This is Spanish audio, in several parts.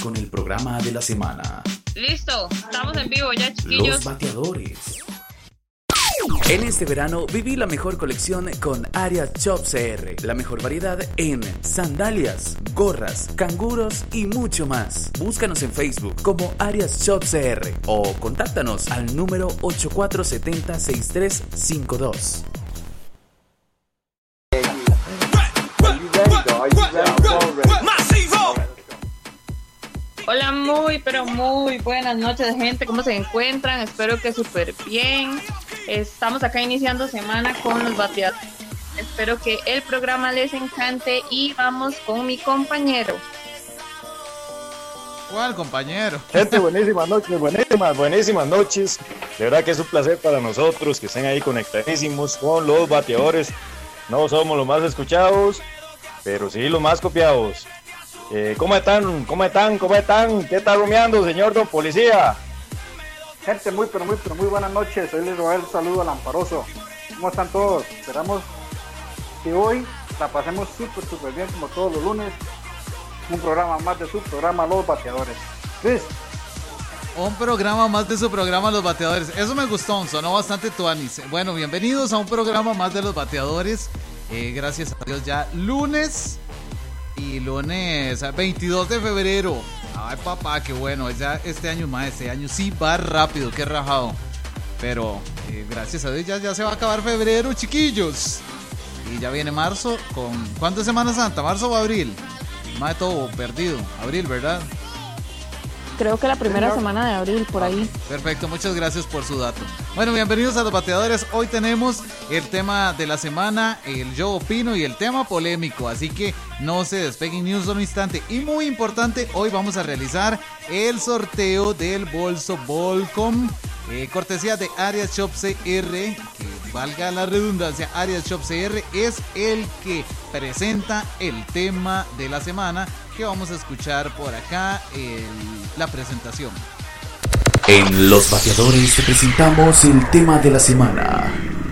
con el programa de la semana. Listo, estamos en vivo ya, chiquillos. Los bateadores. En este verano viví la mejor colección con Arias Shop CR. La mejor variedad en sandalias, gorras, canguros y mucho más. Búscanos en Facebook como Arias Shop CR o contáctanos al número 8470-6352. Hola, muy pero muy buenas noches, gente. ¿Cómo se encuentran? Espero que súper bien. Estamos acá iniciando semana con los bateadores. Espero que el programa les encante y vamos con mi compañero. ¿Cuál compañero? Gente, buenísimas noches. De verdad que es un placer para nosotros que estén ahí conectadísimos con los bateadores. No somos los más escuchados, pero sí los más copiados. ¿Cómo están? ¿Qué está rumiando, señor don policía? Gente, muy buenas noches. Soy Luis Roel, saludo al Amparoso. ¿Cómo están todos? Esperamos que hoy la pasemos súper bien, como todos los lunes. Un programa más de su programa Los Bateadores. Chris. Un programa más de su programa Los Bateadores. Eso me gustó, sonó bastante tuanis. Bueno, bienvenidos a un programa más de Los Bateadores. Gracias a Dios, ya lunes 22 de febrero. Ay, papá, qué bueno. Ya este año sí va rápido, qué rajado. Pero gracias a Dios ya se va a acabar febrero, chiquillos. Y ya viene marzo con... ¿Cuándo es Semana Santa? ¿Marzo o abril? Más de todo perdido. Abril, ¿verdad? Creo que la primera semana de abril, por ahí. Perfecto, muchas gracias por su dato. Bueno, bienvenidos a Los Bateadores. Hoy tenemos el tema de la semana, el Yo Opino y el tema polémico. Así que no se despeguen ni un solo instante. Y muy importante, hoy vamos a realizar el sorteo del bolso Volcom. Cortesía de Arias Shop CR, que valga la redundancia, Arias Shop CR es el que presenta el tema de la semana, que vamos a escuchar por acá la presentación. En Los Bateadores te presentamos el tema de la semana.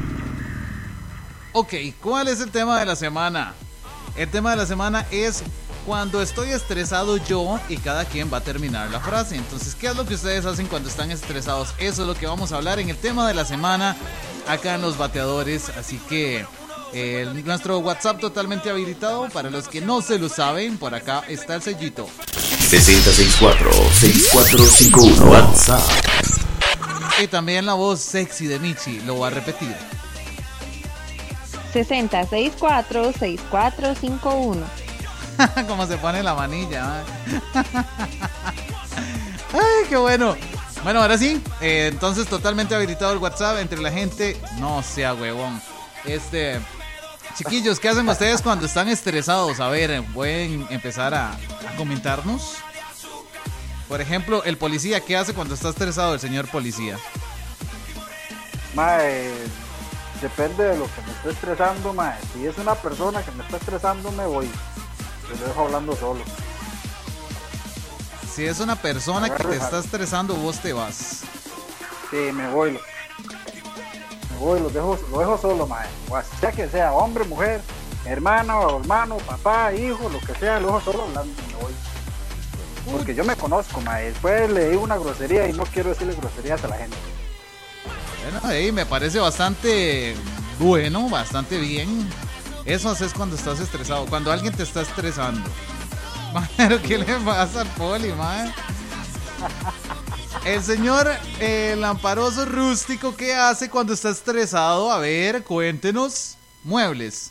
Ok, ¿cuál es el tema de la semana? El tema de la semana es cuando estoy estresado yo, y cada quien va a terminar la frase. Entonces, ¿qué es lo que ustedes hacen cuando están estresados? Eso es lo que vamos a hablar en el tema de la semana acá en Los Bateadores. Así que nuestro WhatsApp totalmente habilitado para los que no se lo saben. Por acá está el sellito 6064-6451 WhatsApp. Y también la voz sexy de Michi. Lo voy a repetir: 6064-6451. Como se pone la manilla. Ay, qué bueno. Bueno, ahora sí, entonces totalmente habilitado el WhatsApp entre la gente. No sea huevón. Chiquillos, ¿qué hacen ustedes cuando están estresados? A ver, pueden empezar a comentarnos. Por ejemplo, el policía, ¿qué hace cuando está estresado el señor policía? Depende de lo que me esté estresando, mae. Si es una persona que me está estresando, me voy. Lo dejo hablando solo. Si es una persona que te está estresando, vos te vas. Sí, me voy, lo dejo solo, mae. O sea que sea hombre, mujer, hermano, papá, hijo, lo que sea, lo dejo solo hablando y me voy. Porque yo me conozco, mae. Después le digo una grosería y no quiero decirle groserías a la gente. Bueno, ahí me parece bastante bueno, bastante bien. Eso haces cuando estás estresado, cuando alguien te está estresando. Pero ¿qué le pasa al poli, mae? El señor Lamparoso Rústico, ¿qué hace cuando está estresado? A ver, cuéntenos. Muebles.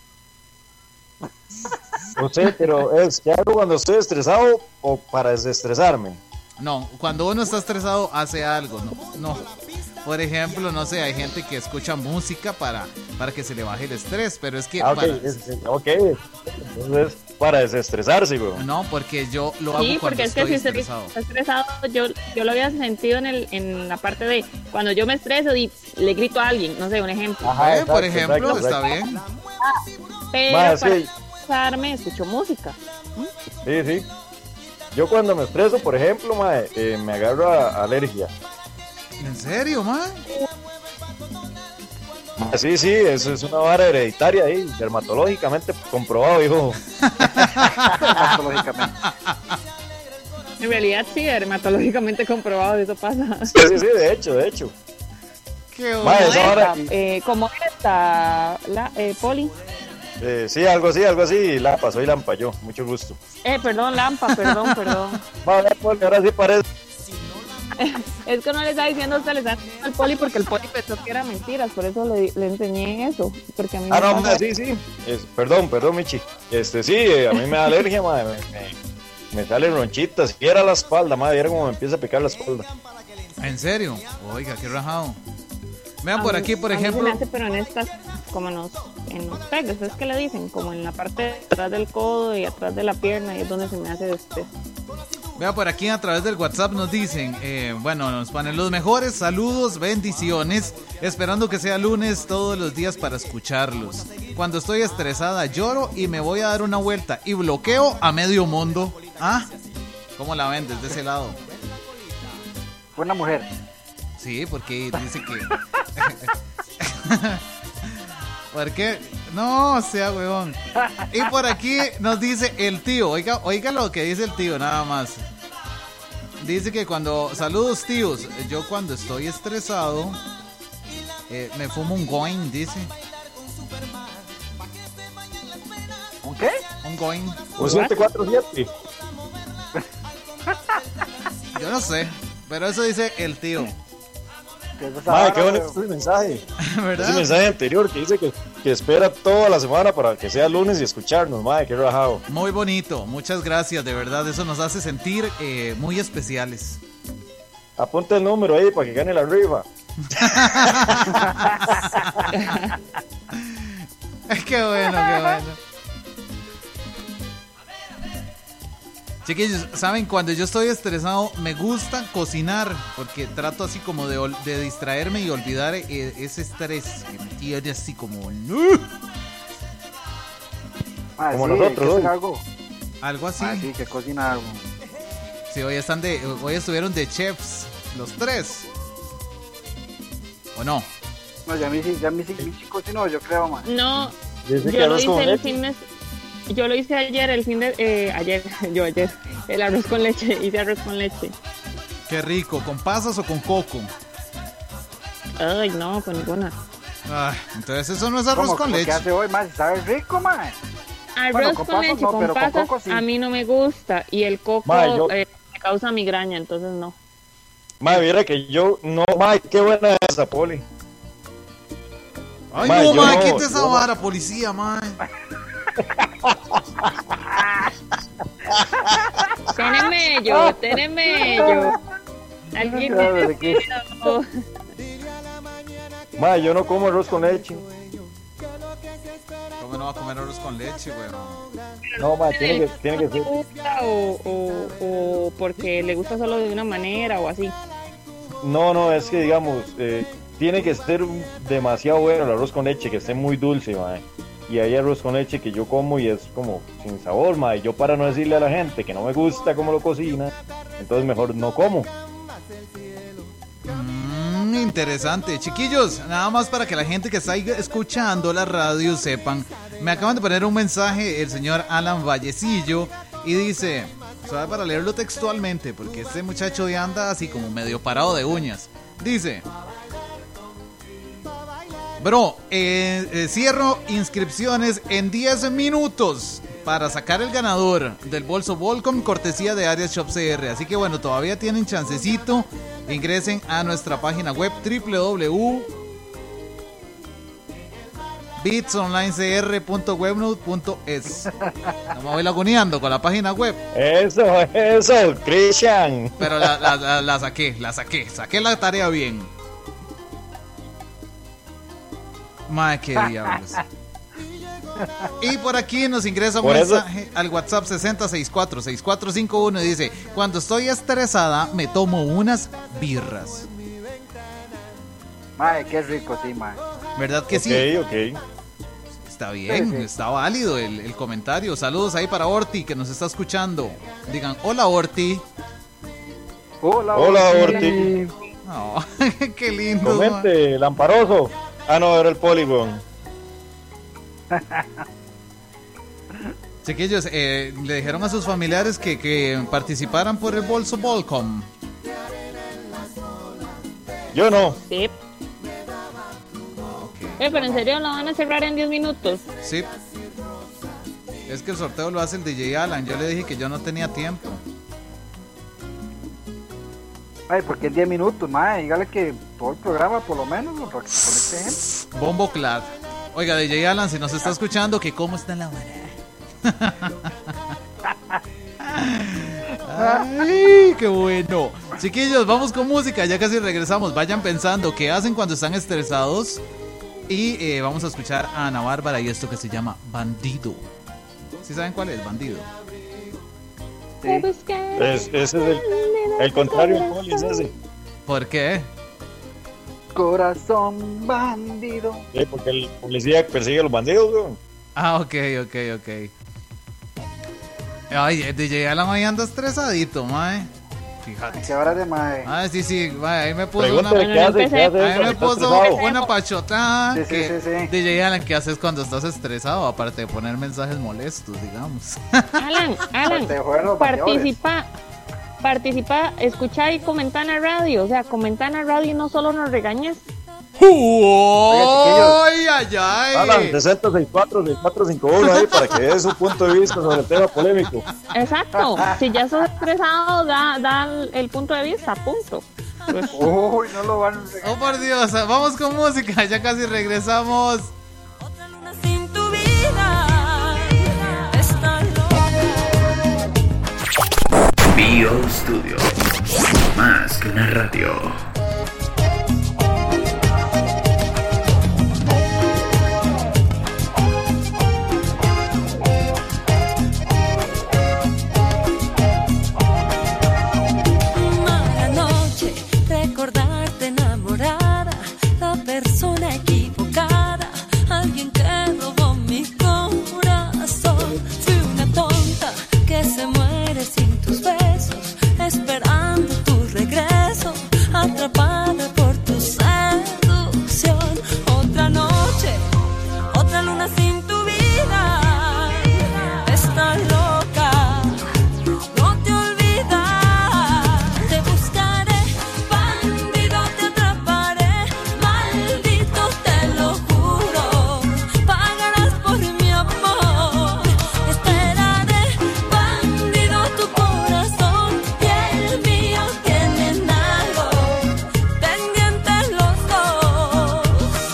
No sé, pero ¿qué hago cuando estoy estresado o para desestresarme? No, cuando uno está estresado hace algo, no. Por ejemplo, no sé, hay gente que escucha música para que se le baje el estrés, pero es que... Entonces, para desestresarse, güey. No, porque yo lo hago cuando estoy estresado. Sí, porque es que si usted está estresado, yo lo había sentido en la parte de cuando yo me estreso y le grito a alguien, no sé, un ejemplo. Ajá, exacto, por ejemplo, exacto. Está bien. Pero para estresarme, escucho música. Sí. Yo cuando me estreso, por ejemplo, me agarro a alergia. ¿En serio, man? Sí, eso es una vara hereditaria ahí, dermatológicamente comprobado, hijo. Dermatológicamente. En realidad sí, dermatológicamente comprobado, eso pasa. Sí, de hecho. Qué Mae, bueno. esa hora- ¿Cómo está la Poli? Sí, algo así, Lampa, soy Lampa, yo, mucho gusto. Perdón, Lampa, perdón. Vale, Poli, ahora sí parece. Es que no le está diciendo a usted, le está diciendo al Poli porque el Poli pensó que era mentiras, por eso le enseñé eso. Porque a mí me No, pasa- sí. Perdón, Michi. Sí, a mí me da alergia, madre. Me salen ronchitas. Y era la espalda, madre. Era como me empieza a picar la espalda. ¿En serio? Oiga, qué rajado. Vean por A mí- aquí, por a mí se ejemplo. me hace, pero en estas, como en los pegs, es que le dicen, como en la parte de atrás del codo y atrás de la pierna, y es donde se me hace este. Vea por aquí a través del WhatsApp nos dicen, bueno, nos ponen los mejores saludos, bendiciones, esperando que sea lunes todos los días para escucharlos. Cuando estoy estresada lloro y me voy a dar una vuelta y bloqueo a medio mundo. ¿Ah? ¿Cómo la ven desde ese lado? Buena mujer. Sí, porque dice que... ¿Por qué? No, sea huevón. Y por aquí nos dice el tío. Oiga lo que dice el tío, nada más. Dice que saludos tíos, yo cuando estoy estresado me fumo un going, dice. ¿Un qué? Un going. Un 747. Yo no sé, pero eso dice el tío. ¿Qué es esa Madre, vara, qué bonito weón? ese mensaje. ¿Verdad? Ese mensaje anterior que dice que espera toda la semana para que sea lunes y escucharnos, madre, qué rajado. Muy bonito, muchas gracias, de verdad, eso nos hace sentir muy especiales. Apunta el número ahí para que gane la rifa. Qué bueno. Chiquillos, saben, cuando yo estoy estresado me gusta cocinar porque trato así como de distraerme y olvidar ese estrés que me tiene así como... Como Sí, nosotros ¿qué hoy. es algo? Algo así. Sí, que cocina algo. Sí, hoy estuvieron de chefs, los tres. ¿O no? No, ya me sí cocinó, yo creo, man. No, Dice que yo lo arroz con hice el leche. fin de... Yo lo hice ayer, ayer, el arroz con leche, hice arroz con leche. Qué rico, ¿con pasas o con coco? Ay, no, con ninguna. Ay, entonces eso no es arroz con ¿Qué leche. hace hoy, man? ¿Sabe rico, man? Arroz Bueno, con con pasas leche, no, con pero con pasas, coco sí. a mí no me gusta. Y el coco Ma, yo- me causa migraña, entonces no. Madre, viera que yo no, madre, qué buena es esa, Poli. Ay, Ma, no, yo man, no, quita esa yo no. vara, policía, man. Tiene mello. Alguien Claro, tiene ¿de qué? mello. Madre, yo no como arroz con leche. ¿Cómo no va a comer arroz con leche, weón? No, madre, tiene que ¿No te ser. gusta o porque le gusta solo de una manera o así? No, es que digamos, tiene que ser demasiado bueno el arroz con leche, que esté muy dulce, madre. Y hay arroz con leche que yo como y es como sin sabor, madre. Yo para no decirle a la gente que no me gusta cómo lo cocina, entonces mejor no como. Interesante. Chiquillos, nada más para que la gente que está ahí escuchando la radio sepan. Me acaban de poner un mensaje el señor Alan Vallecillo y dice, suave para leerlo textualmente, porque este muchacho ya anda así como medio parado de uñas. Dice... Bro, cierro inscripciones en 10 minutos para sacar el ganador del bolso Volcom, cortesía de Arias Shop CR. Así que bueno, todavía tienen chancecito. Ingresen a nuestra página web www.bitsonlinecr.webnode.es. No me voy laguneando con la página web, Eso, Christian. pero la saqué la tarea bien. Madre, qué diablos. Y por aquí nos ingresa un Por eso- mensaje al WhatsApp 6064-6451 y dice: cuando estoy estresada me tomo unas birras. Madre, qué rico, sí, madre. ¿Verdad que sí? Ok. Está bien, Sí, sí. está válido el comentario. Saludos ahí para Orti que nos está escuchando. Digan, hola Orti. Hola, Orti. Oh, qué lindo. Comente, Lamparoso. Ah, no, era el Polygon. Chiquillos, le dijeron a sus familiares que participaran por el bolso Volcom. Yo no. Sí. Okay. Pero en serio, ¿lo van a cerrar en 10 minutos? Sí. Es que el sorteo lo hace el DJ Alan. Yo le dije que yo no tenía tiempo. Ay, porque en 10 minutos, mae, dígale que todo el programa, por lo menos, para que se conecte gente. Bombo Clad. Oiga, DJ Alan, si nos está escuchando, que cómo está la hora. Ay, qué bueno. Chiquillos, vamos con música, ya casi regresamos. Vayan pensando qué hacen cuando están estresados. Y vamos a escuchar a Ana Bárbara y esto que se llama Bandido. ¿Sí saben cuál es? Bandido. Sí. Ese es el contrario del poli, es ese. ¿Por qué? Corazón bandido. Sí, porque el policía persigue a los bandidos, weón. Ah, ok. Ay, el DJ Alan hoy anda estresadito, mae. Fíjate. ¿Qué hora de mae? Ah, sí, mae, ahí me puso Pregúntale una... qué hace, qué hace. Ahí me ¿Está puso estresado? una pachota. Sí, que sí. DJ Alan, ¿qué haces cuando estás estresado? Aparte de poner mensajes molestos, digamos. Alan, Te juegan los bateadores. participa, escucha y comenta en la radio. O sea, comenta en la radio y no solo nos regañes. ¡Ay, ay, ay! Alan, 6064-6451 ahí para que dé su punto de vista sobre el tema polémico. Exacto. Si ya sos estresado, da el punto de vista, punto. Pues, Uy, no lo van a regalar. Oh, por Dios, vamos con música, ya casi regresamos. Otra luna sin tu vida está loca. Bio Studio. Más que una radio. Mala noche, recordarte enamorada, la persona equivocada, alguien que robó mi corazón. Fui una tonta que se muere sin tus besos, esperando tu regreso, atrapada por tu seducción. Otra noche, otra luna sin tu vida, está loca, no te olvidas, te buscaré, bandido, te atraparé, maldito, te lo juro, pagarás por mi amor, esperaré, bandido, tu corazón y el mío tienen algo, pendientes los dos.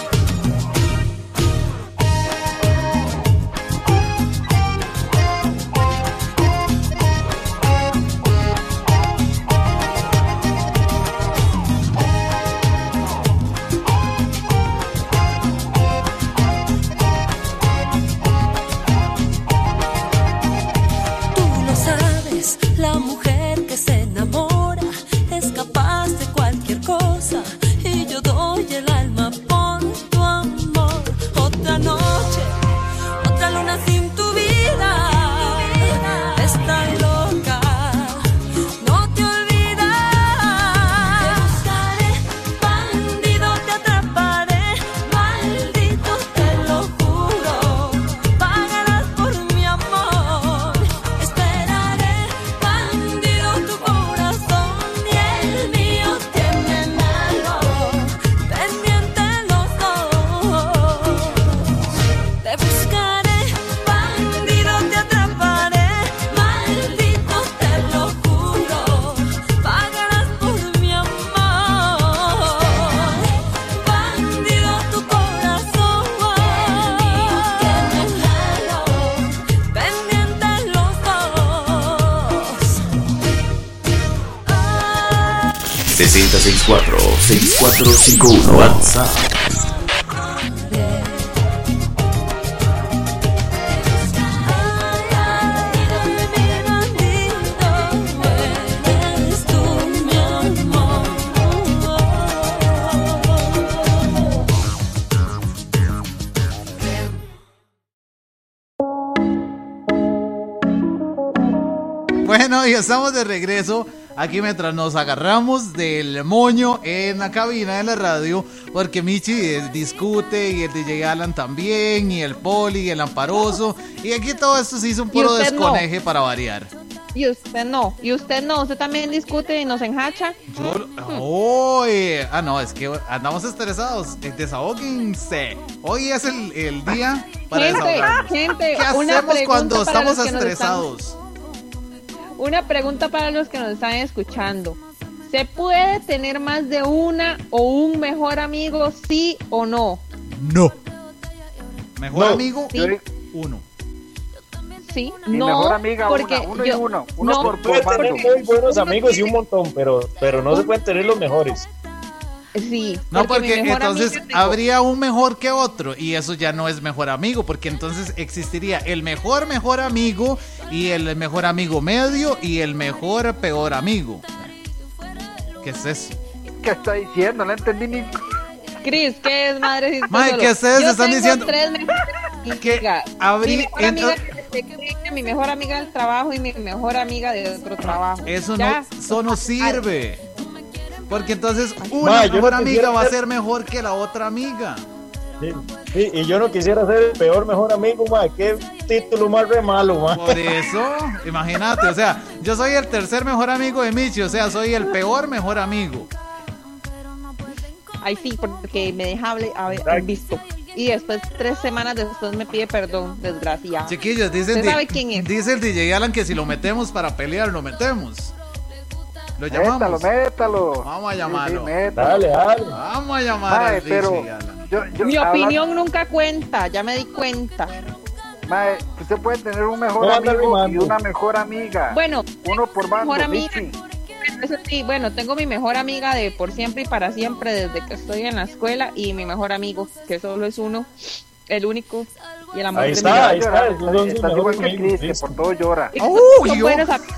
Tú lo sabes, la mujer que se enamora es capaz de cualquier cosa y yo doy el alma por tu amor. Otra noche, otra luna sin tu vida, está loca, no te olvidas. Te buscaré, bandido, te atraparé, maldito, te lo juro, pagarás por mi amor, esperaré, bandido, tu corazón y el mío tienen algo, pendientes los dos. Te buscaré, bandido, te atraparé, maldito, te lo juro, pagarás por mi amor, bandido, tu corazón y el mío tienen algo, pendientes los dos. 6064-6451 WhatsApp. Eres tú mi amor. Bueno, y estamos de regreso aquí mientras nos agarramos del moño en la cabina de la radio, porque Michi discute y el DJ Alan también, y el Poli, y el Amparoso, y aquí todo esto se hizo un puro usted no. desconeje para variar. Y usted no, usted también discute y nos enjacha. No, es que andamos estresados. Desahóguense. Hoy es el día para desahogarnos. Gente, ¿Qué una hacemos pregunta cuando para estamos los que nos estresados? Una pregunta para los que nos están escuchando. ¿Se puede tener más de una o un mejor amigo, sí o no? No. Mejor No. amigo, Sí. uno. Sí, Mi no, mejor amiga, porque uno y yo- uno no, por Puede bando. tener muy buenos amigos y un montón, pero no se pueden tener los mejores. Sí, No, mi porque mejor entonces amiga, digo, habría un mejor que otro y eso ya no es mejor amigo, porque entonces existiría el mejor amigo y el mejor amigo medio y el mejor peor amigo. ¿Qué es eso? ¿Qué está diciendo? No entendí ni... Cris, ¿qué es madre? Mae, que ustedes Yo están tengo diciendo tres mejores que amigas. habría- Mi mejor amiga de pequeña, mi mejor amiga del trabajo y mi mejor amiga de otro trabajo. Eso Ya. no sirve. Porque entonces Ma, una yo mejor no amiga quisiera va a ser- ser mejor que la otra amiga. Sí, sí, y yo no quisiera ser el peor mejor amigo, ma. Qué título más re malo, ma. Por eso, imagínate, o sea, yo soy el tercer mejor amigo de Michi, o sea, soy el peor mejor amigo. Ay, sí, porque me deja haber visto. Y después, 3 semanas después, me pide perdón, desgraciado. Chiquillos, ¿Usted sabe quién es? dice el DJ Alan que si lo metemos para pelear, lo metemos. Lo llamamos. Métalo. Vamos a llamarlo. métalo. Dale. Vamos a llamar Mae, al pero DJ Alan. yo Mi habla- opinión nunca cuenta, ya me di cuenta. Mae, usted puede tener un mejor No anda amigo y rimando. una mejor amiga. Bueno, Uno por bando, mejor amiga. Michi. Eso sí, bueno, tengo mi mejor amiga de por siempre y para siempre desde que estoy en la escuela y mi mejor amigo, que solo es uno, el único y el amor Ahí de está, mi vida. ahí está. Esos son sus Estás igual mejores que amigos, Cris, que listo. por todo llora. Y ¡Oh, son yo! buenos amigos.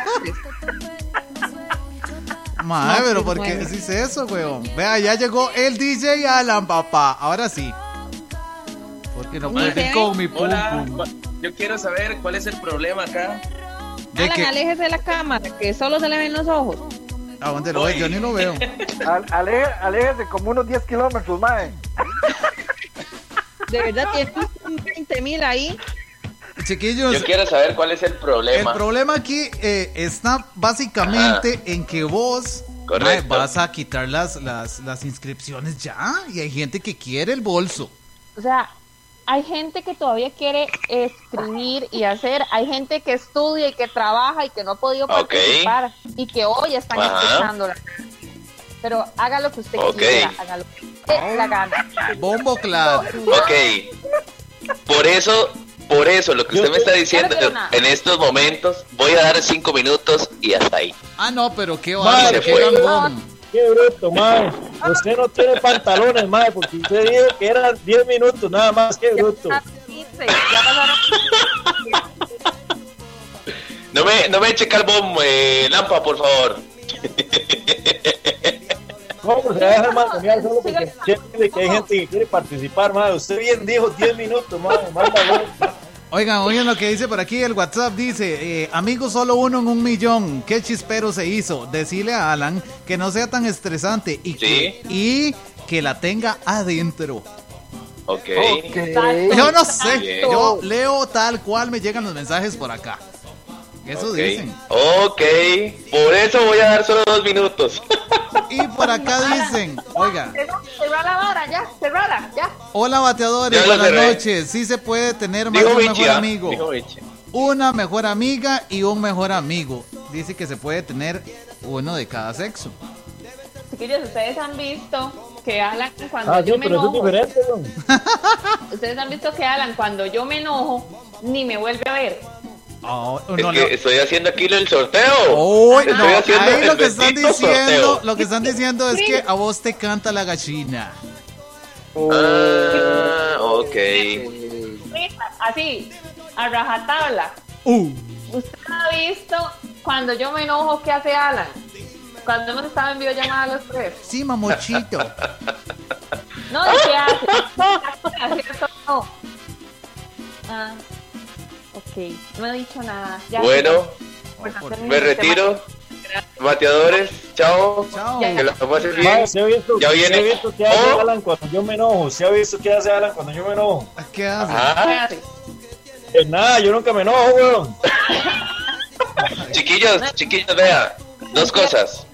Mae, No, pero sí, ¿por qué bueno. decís eso, weón? Vea, ya llegó el DJ Alan, papá. Ahora sí. Porque no puedo ir con mi pum Hola, pum. yo quiero saber cuál es el problema acá. ¿De Alan, qué? aléjese de la cámara, que solo se le ven los ojos. ¿A dónde lo ve? Yo ni lo veo. Aléjese como unos 10 kilómetros, mae. De verdad, tiene 20,000 ahí. Chiquillos, Yo quiero saber cuál es el el problema. problema aquí está básicamente en que vos Correcto. mae, vas a quitar las inscripciones ya. Y hay gente que quiere el bolso. O sea, hay gente que todavía quiere escribir y hacer, hay gente que estudia y que trabaja y que no ha podido Ok. participar y que hoy están Ajá. escuchándola. Pero haga lo que usted Ok. quiera, haga lo que usted la gana. Bombo claro. Ok. Por eso, lo que usted me está diciendo Claro que no. en estos momentos, voy a dar 5 minutos y hasta ahí. Ah, no, pero qué Mae, bárbaro, se qué fue. gambón. Qué bruto, ma. Usted no tiene pantalones, ma, porque usted dijo que eran 10 minutos nada más. Qué bruto. Ya 15, ya pasaron. No me eche carbón, Lampa, por favor. ¿Cómo se va a dejar mangonear solo porque siente que hay gente que quiere participar, ma? Usted bien dijo 10 minutos, ma. Mándalo. Oigan lo que dice por aquí el WhatsApp, dice, amigos solo uno en 1,000,000, qué chispero se hizo, decirle a Alan que no sea tan estresante y, Sí. que la tenga adentro. Ok. Yo no sé, Bien. yo leo tal cual me llegan los mensajes por acá. Eso Ok. dicen. Ok. Por eso voy a dar solo 2 minutos. Y por acá dicen, oiga, Cerra la vara, ya, cerrala, ya. hola bateadores, Ya lo buenas cerré. noches, sí se puede tener más de Dijo un Michi, mejor ¿ah? amigo. Dijo Michi. Una mejor amiga y un mejor amigo. Dice que se puede tener uno de cada sexo. Chiquillos, ustedes han visto que Alan cuando Ah, yo sí, me pero eso es enojo, diferente, ¿no? ustedes han visto que Alan cuando yo me enojo ni me vuelve a ver. Oh, Es no, que no. estoy haciendo aquí el sorteo. Oh, Estoy no, haciendo ahí el lo que están bendito diciendo, sorteo. lo que están diciendo es que a vos te canta la gallina. Ah, ok. Así, a rajatabla. Usted ha visto cuando yo me enojo qué hace Alan. Cuando hemos estado en videollamada los tres. Sí, mamochito. No, ¿de qué hace? ¿Cierto o no? Ah, ok, no he dicho nada. Ya, Bueno, por hacerme me el tema. retiro. bateadores, chao. Chao. Que la pasen bien. Mae, ¿se ha visto, Ya viene. ¿se ha visto qué hace Oh. Alan cuando yo me enojo? ¿Se ha visto qué hace Alan cuando yo me enojo? ¿Qué hace? Ah, Nada, yo nunca me enojo, weón. chiquillos, vea, dos cosas.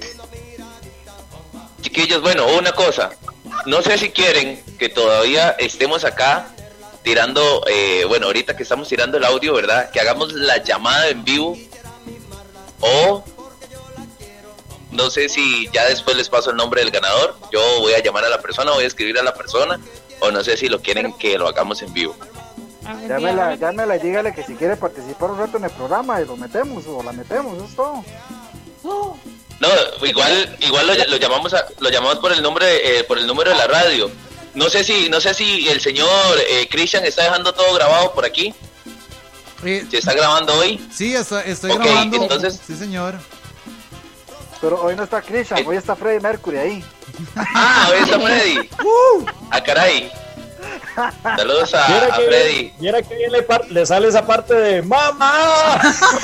Chiquillos, bueno, una cosa. No sé si quieren que todavía estemos acá tirando, bueno, ahorita que estamos tirando el audio, ¿verdad? Que hagamos la llamada en vivo. O no sé si ya después les paso el nombre del ganador. Yo voy a llamar a la persona, voy a escribir a la persona. O no sé si lo quieren que lo hagamos en vivo. Llámela y dígale que si quiere participar un rato en el programa y lo metemos o la metemos, eso es todo. No, igual lo llamamos por el nombre, por el número de la radio. No sé si el señor Cristian está dejando todo grabado por aquí. Si está grabando hoy. Sí, estoy Ok, grabando. entonces- Sí, señor. Pero hoy no está Christian, hoy está Freddie Mercury ahí. Ah, hoy está Freddy. Ah, caray. Saludos a Freddy. Viera que bien le sale esa parte de ¡Mamá!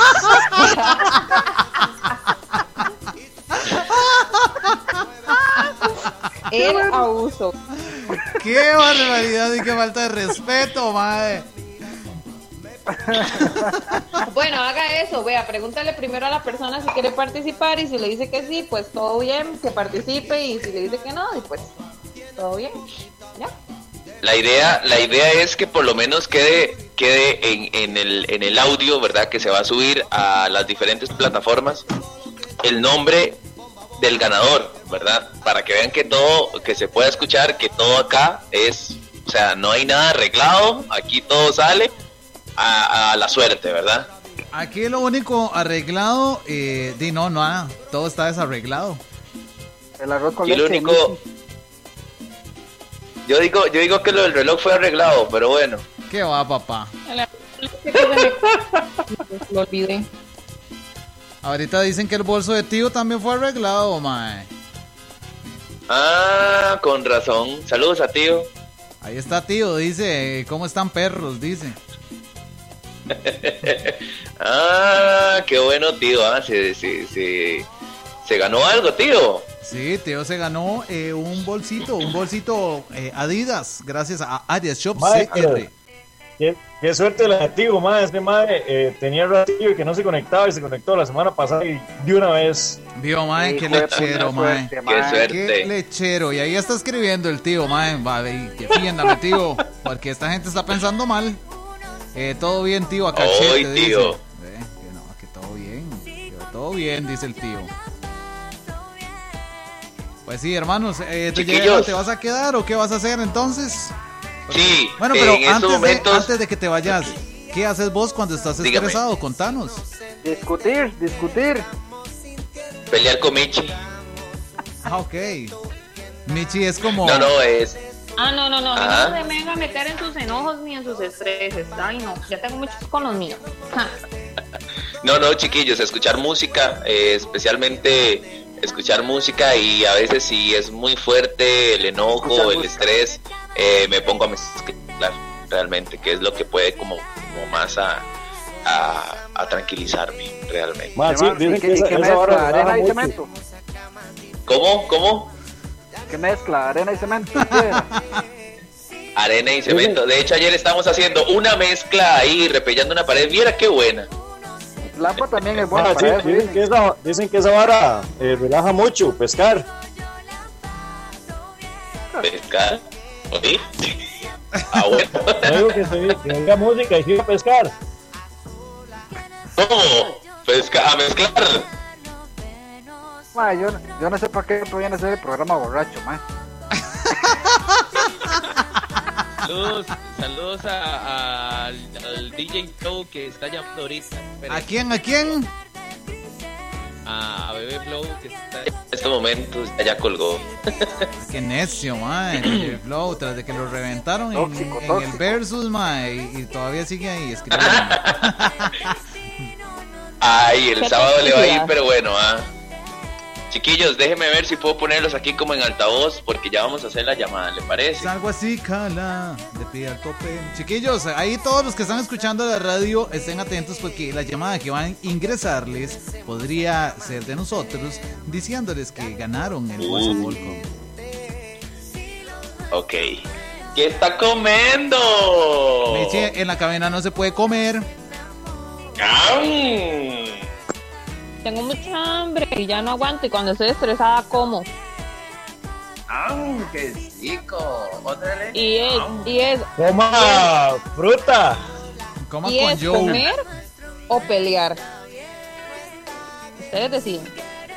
El abuso. Qué barbaridad y qué falta de respeto, madre. Bueno, haga eso, vea, pregúntale primero a la persona si quiere participar y si le dice que sí, pues todo bien, que participe, y si le dice que no, y pues todo bien, ya. La idea es que por lo menos quede en el audio, ¿verdad? Que se va a subir a las diferentes plataformas el nombre del ganador, ¿verdad? Para que vean que todo, que se pueda escuchar, que todo acá es, o sea, no hay nada arreglado, aquí todo sale a la suerte, ¿verdad? Aquí lo único arreglado, no, todo está desarreglado. El arroz con Y lo leche. único, yo digo que lo del reloj fue arreglado, pero bueno. ¿Qué va, papá? Lo olvidé. Ahorita dicen que el bolso de tío también fue arreglado, mae. Ah, con razón. Saludos a tío. Ahí está tío, dice, ¿cómo están perros? Dice. Ah, qué bueno, tío. Ah, se ganó algo, tío. Sí, tío se ganó un bolsito Adidas, gracias a Arias Shop Mae, CR. Qué suerte la de tío, madre. Este madre tenía ratillo y que no se conectaba y se conectó la semana pasada y de una vez. Vio, mae, qué Hijo de lechero, puta mae. suerte, Qué mae. suerte. Qué lechero. Y ahí está escribiendo el tío, mae. Va, defiéndame, tío. Porque esta gente está pensando mal. Todo bien, tío, a cachete, Ay, dice. tío. Que no, que todo bien. Que todo bien, dice el tío. Pues sí, hermanos. Chiquillos. ¿Te vas a quedar o qué vas a hacer entonces? Sí, Bueno, pero en estos momentos antes de que te vayas, ¿qué haces vos cuando estás Dígame. estresado? Contanos. Discutir. pelear con Michi. Ah, ok. Michi es como... No, es... No, Ah. no se me venga a meter en sus enojos ni en sus estreses. Ay, no, ya tengo muchos con los míos. Ja. No, chiquillos, escuchar música, especialmente escuchar música, y a veces si es muy fuerte el enojo, Escuchar el música. estrés, me pongo a mezclar realmente, que es lo que puede como más a tranquilizarme realmente. Mae, sí, dicen que ¿Y esa qué vara mezcla? relaja ¿Arena y mucho. cemento? ¿Cómo? ¿Qué mezcla? ¿Arena y cemento? Piedra. Arena y cemento. De hecho, ayer estábamos haciendo una mezcla ahí, repellando una pared. Viera qué buena. Lampa también es buena Ah, sí, para eso. dicen que esa vara relaja mucho, pescar. Pescar. ¿Sí? Ah, bueno. No digo que oiga música y siga a pescar. ¿Cómo? A mezclar. Mae, yo no sé para qué podían hacer el programa borracho, mae. Saludos al DJ Flow que está llamando ahorita. Espera, ¿A quién? a Bebé Flow que está. En estos momentos ya colgó. Qué necio, mae. El Flow, tras de que lo reventaron Tóxico, en el tóxico. Versus, mae. Y todavía sigue ahí escribiendo. Ay, el Qué sábado le va a ir, toxicidad. pero bueno, Chiquillos, déjenme ver si puedo ponerlos aquí como en altavoz, porque ya vamos a hacer la llamada, ¿le parece? Es algo así, cala, de pie al tope. Chiquillos, ahí todos los que están escuchando la radio, estén atentos porque la llamada que van a ingresarles podría ser de nosotros, diciéndoles que ganaron el WhatsApp Volcom. Ok. ¿Qué está comiendo? Michi, en la cabina no se puede comer. ¡Am! Tengo mucha hambre y ya no aguanto. Y cuando estoy estresada, como. ¡Am! ¡Qué rico! Ótrale. Y es Toma fruta. Coma y con es Joe. comer o pelear. Ustedes deciden.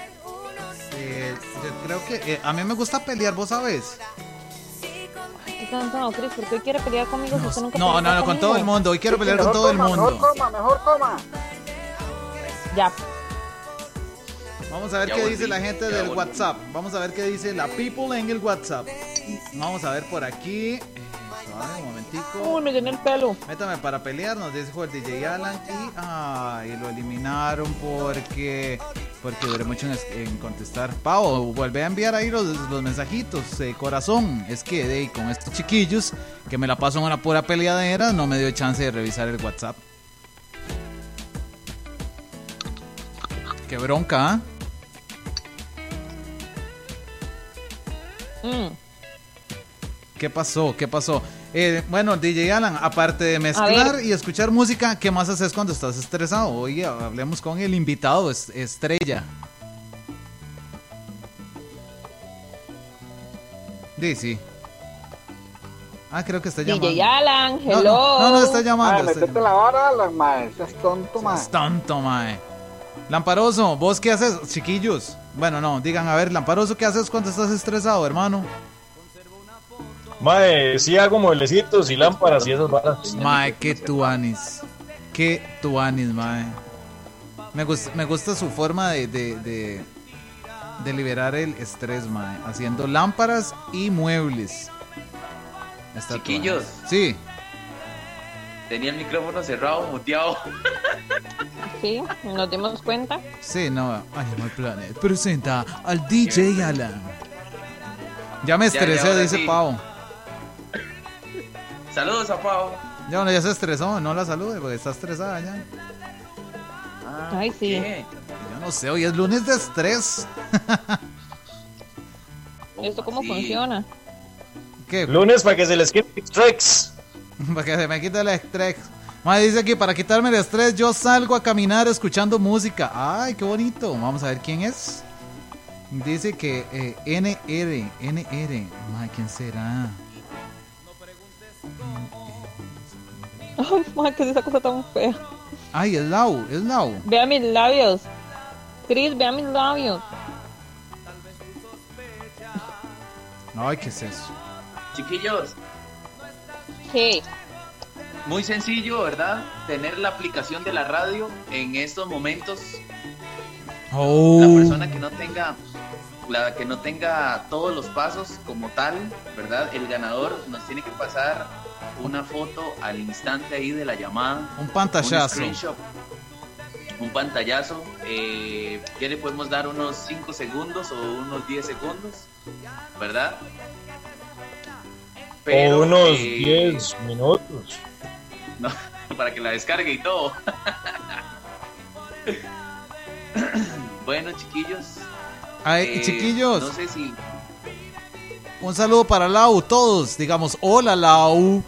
Yo creo que a mí me gusta pelear, vos sabes. Estoy cansado, Chris. ¿Por qué quiere pelear conmigo si usted nunca No, pelea con conmigo? todo el mundo. Hoy quiero pelear con todo el Mejor mundo. coma, mejor coma. Ya. Vamos a ver Ya qué volví, dice la gente ya del volví. WhatsApp. Vamos a ver qué dice la people en el WhatsApp. Vamos a ver por aquí. Suave, un momentico. Uy, me llené el pelo. Métame para pelear, nos dijo el DJ Alan. Y lo eliminaron porque duré mucho en contestar. Pau, vuelve a enviar ahí los mensajitos. Corazón, es que con estos chiquillos que me la paso en una pura peleadera, no me dio chance de revisar el WhatsApp. Qué bronca, ¿ah? ¿Qué pasó? Bueno, DJ Alan, aparte de mezclar y escuchar música, ¿qué más haces cuando estás estresado? Oye, hablemos con el invitado estrella. Sí. Creo que está llamando. DJ Alan, hello. No, está llamando. Metete la vara, la mae. Estás tonto, mae. Es tonto, mae. Lamparoso, ¿vos qué haces, chiquillos? Bueno, no, digan, a ver, Lamparoso, ¿qué haces cuando estás estresado, hermano? Mae, sí hago mueblecitos y lámparas y esas varas. Mae, qué tuanis, mae. Me gusta su forma de liberar el estrés, mae, haciendo lámparas y muebles. Está Chiquillos. tuanis. Sí. Tenía el micrófono cerrado, muteado. Sí, nos dimos cuenta. Sí, no, Animal Planet presenta al DJ Alan. Ya me estresé, ahora dice sí. Pau. Saludos a Pau. Ya, bueno, ya se estresó, no la salude porque está estresada ya. Ay, sí. ¿Qué? Yo no sé, hoy es lunes de estrés. ¿Esto cómo Sí. funciona? ¿Qué? Lunes para que se les quite Trex. Para que se me quite el estrés. Madre, dice aquí, para quitarme el estrés, yo salgo a caminar escuchando música. Ay, qué bonito. Vamos a ver quién es. Dice que NR. Madre, ¿quién será? Ay, ma, ¿qué es esa cosa tan fea? Ay, es Lau. Vea mis labios. Chris, vea mis labios. Ay, ¿qué es eso? Chiquillos, ¿Qué? muy sencillo, ¿verdad? Tener la aplicación de la radio en estos momentos. Oh. La persona que no tenga todos los pasos como tal, ¿verdad? El ganador nos tiene que pasar una foto al instante ahí de la llamada. Un pantallazo. Un screenshot, un pantallazo. ¿Qué le podemos dar? Unos 5 segundos o unos 10 segundos, ¿verdad? O unos 10 minutos. No, para que la descargue y todo. Bueno, chiquillos. Ay, chiquillos. No sé si. Un saludo para Lau, todos. Digamos, hola Lau.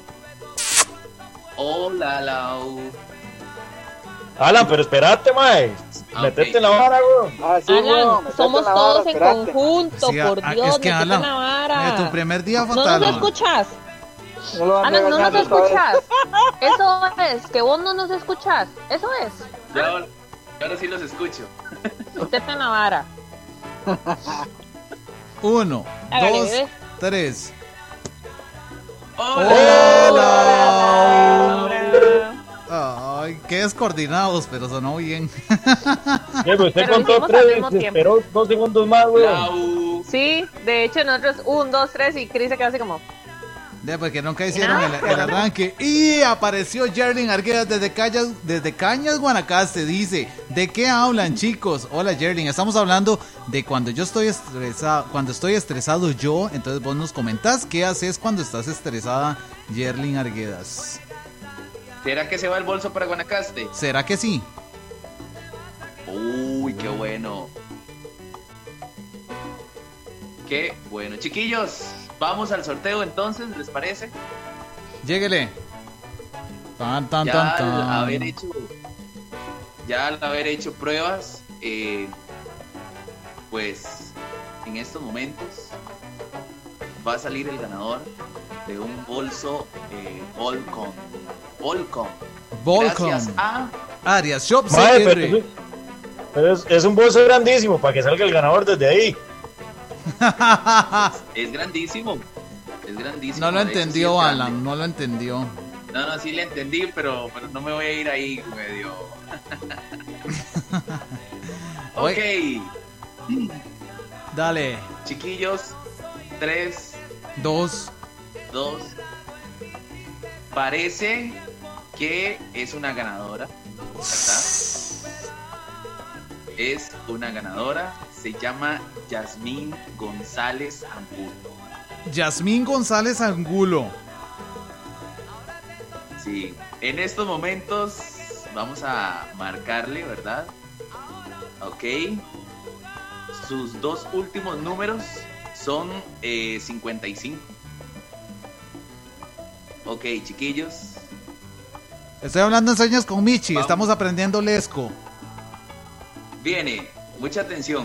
Hola, Lau. Alan, pero espérate, mae. Metete en la vara, güey. Sí, Alan, weón, metete somos la todos vara, en espérate. conjunto, Sí, por Dios, es que metete Alan, la vara. tu primer día ¿No fatal. nos ma. escuchas? No lo van Alan, no nos regañando otra vez. escuchas. Eso es, que vos no nos escuchas. Eso es. Ya, ahora sí los escucho. Metete en la vara. 1, Hágale, 2, bebé. 3. Hola. Ay, qué descoordinados, pero sonó bien. Diego, usted Pero contó hicimos al 3, mismo tiempo. esperó 2 segundos más, güey. Lau. Sí, de hecho nosotros 1, 2, 3 y Chris se queda así como. Porque nunca hicieron el arranque. Y apareció Yerlin Arguedas desde Cañas, Guanacaste. Dice, ¿de qué hablan, chicos? Hola, Yerlin. Estamos hablando de cuando yo estoy estresado. Cuando estoy estresado yo, entonces vos nos comentás qué haces cuando estás estresada, Yerlin Arguedas. ¿Será que se va el bolso para Guanacaste? ¿Será que sí? Uy, qué bueno. Qué bueno. Chiquillos, vamos al sorteo entonces, ¿les parece? Lléguele. Tan. Ya al haber hecho pruebas, pues en estos momentos va a salir el ganador de un bolso Volcom. Gracias a Arias Shop Mae, CR. pero es un bolso grandísimo para que salga el ganador desde ahí. Es grandísimo. No lo de hecho, entendió, sí es grande. Alan, no lo entendió. No, sí le entendí, pero no me voy a ir ahí medio. Ok, Dale. chiquillos, 3, 2. 2. Parece que es una ganadora, ¿verdad? Es una ganadora. Se llama Yasmín González Angulo. Yasmín González Angulo. Sí, en estos momentos vamos a marcarle, ¿verdad? Ok. Sus dos últimos números son 55. Ok, chiquillos. Estoy hablando en sueños con Michi. Vamos. Estamos aprendiendo lesco. Viene, mucha atención.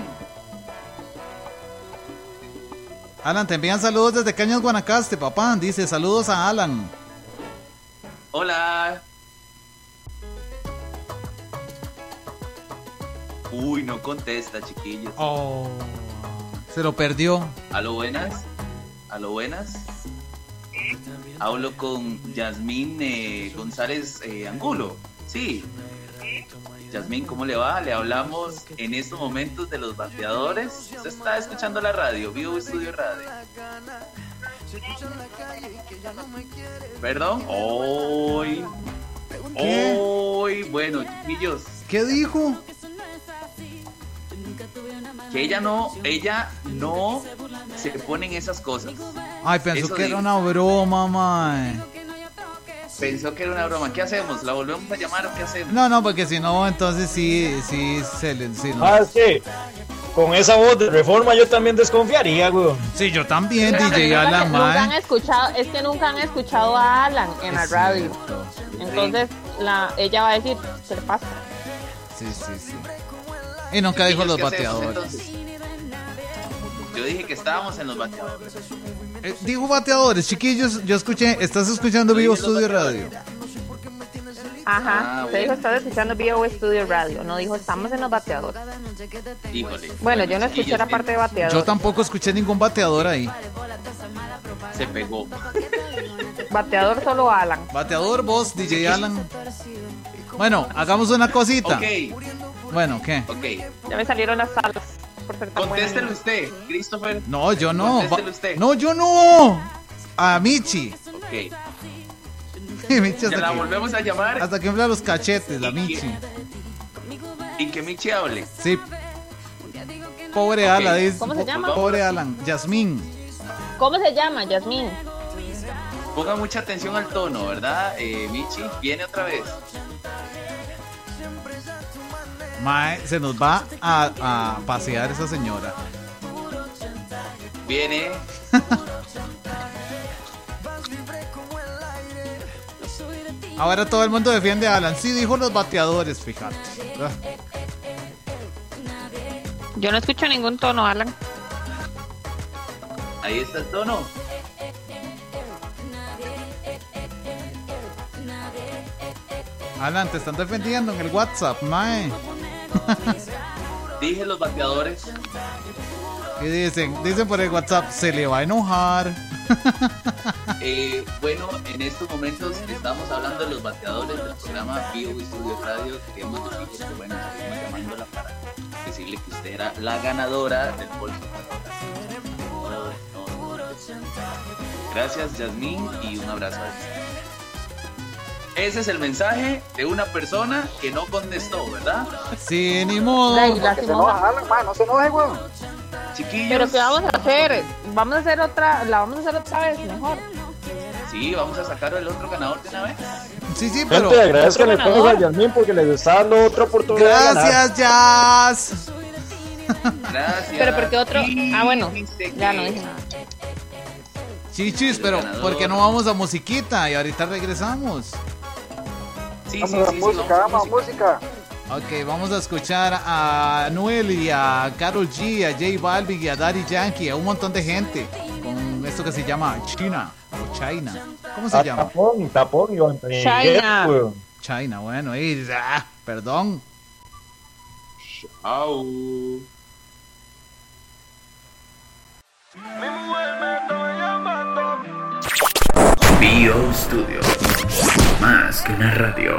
Alan, te envían saludos desde Cañas, Guanacaste, papá. Dice, saludos a Alan. Hola. Uy, no contesta, chiquillos. Oh, se lo perdió. Aló, buenas. Aló, buenas. Hablo con Yasmín González Angulo. Sí. Yasmín, ¿cómo le va? Le hablamos en estos momentos de los bateadores. Usted está escuchando la radio, Vivo Estudio Radio. ¿Perdón? Hoy. ¿Qué? Hoy. Bueno, chiquillos, ¿Qué dijo? que ella no se pone en esas cosas. Ay, pensó Eso que era dijo. una broma, mae. Pensó que era una broma. ¿Qué hacemos? ¿La volvemos a llamar o qué hacemos? No, porque si no, entonces sí, no. Ah, es que con esa voz de Reforma yo también desconfiaría, weón. Sí, yo también, DJ Nunca Alan, han mae. escuchado, es que nunca han escuchado a Alan en la Es radio. cierto. Entonces ella va a decir, ¿qué le pasa? Sí. Y nunca dijo los ¿Qué hacemos, bateadores. entonces? Yo dije que estábamos en los bateadores. Dijo bateadores, chiquillos, yo escuché, estás escuchando Yo Vivo dije los Studio bateadores. Radio. Ajá, Ah, se dijo, estás escuchando BO Studio Radio, no dijo, estamos en los bateadores. Híjole. Bueno, yo no escuché chiquillos, la parte de Yo bateador. tampoco escuché ningún bateador ahí. Se pegó. Bateador solo Alan. Bateador, vos, DJ Alan. Bueno, hagamos una cosita. Ok. Bueno, ¿qué? Ya me salieron las salas. Por ser tan Contéstelo buena. usted, Christopher. No, yo no. Contéstelo usted. No, yo no. A Michi. Ok. Michi Ya hasta la que, volvemos a llamar hasta que infla los cachetes, la Michi. y que Michi hable. Sí. Pobre Ok. Alan, dice. ¿Cómo se llama? Pobre Alan. Yasmín. ¿Cómo se llama, Yasmín? Ponga mucha atención al tono, ¿verdad? Michi, viene otra vez. Mae, se nos va a pasear esa señora. Viene. Ahora todo el mundo defiende a Alan. Sí, dijo los bateadores, fíjate. Ah. Yo no escucho ningún tono, Alan. Ahí está el tono. Alan, te están defendiendo en el WhatsApp, mae. Dije los bateadores. ¿Qué dicen? Dicen por el WhatsApp, se le va a enojar. Bueno, en estos momentos estamos hablando de los bateadores del programa Vivo Estudio Radio. Queremos decirle que, bueno, estamos llamándola para decirle que usted era la ganadora del bolso. Gracias, Yasmín, y un abrazo a ellos. Ese es el mensaje de una persona que no contestó, ¿verdad? Sí, ni modo. Ay, Que se lástima. enoja, Alan, ma, no se enoje, weón. Chiquillos. Pero ¿qué vamos a hacer? Vamos a hacer otra, la vamos a hacer otra vez, mejor. Sí, vamos a sacar el otro ganador de una vez. Sí, pero. Gente, agradezcan otro todos a ganador. Yasmín porque les está dando otra oportunidad de ganar. Gracias, Jazz. Gracias. Pero porque otro. Ah, bueno, Dice ya que- no dije nada. Chichis, pero ¿por qué no vamos a musiquita? Y ahorita regresamos. Sí, Vamos a vamos música. Ok, vamos a escuchar a Anuel y a Karol G, a J Balvin y a Daddy Yankee, a un montón de gente con esto que se llama China o China. ¿Cómo se llama? Tapón, Iván. China. Weón. China, bueno, y perdón. Au. Bio Studio. Más que una radio.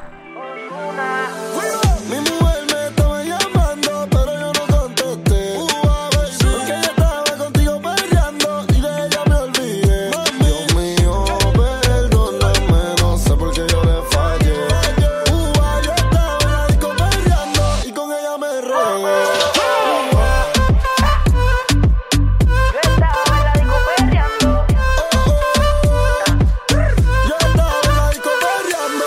Mi mujer me estaba llamando, pero yo no contesté. Porque ella estaba contigo peleando y de ella me olvidé. Dios mío, perdóname, no sé por qué yo le fallé. Yo estaba en la disco peleando y con ella me regué. Yo estaba en la disco peleando.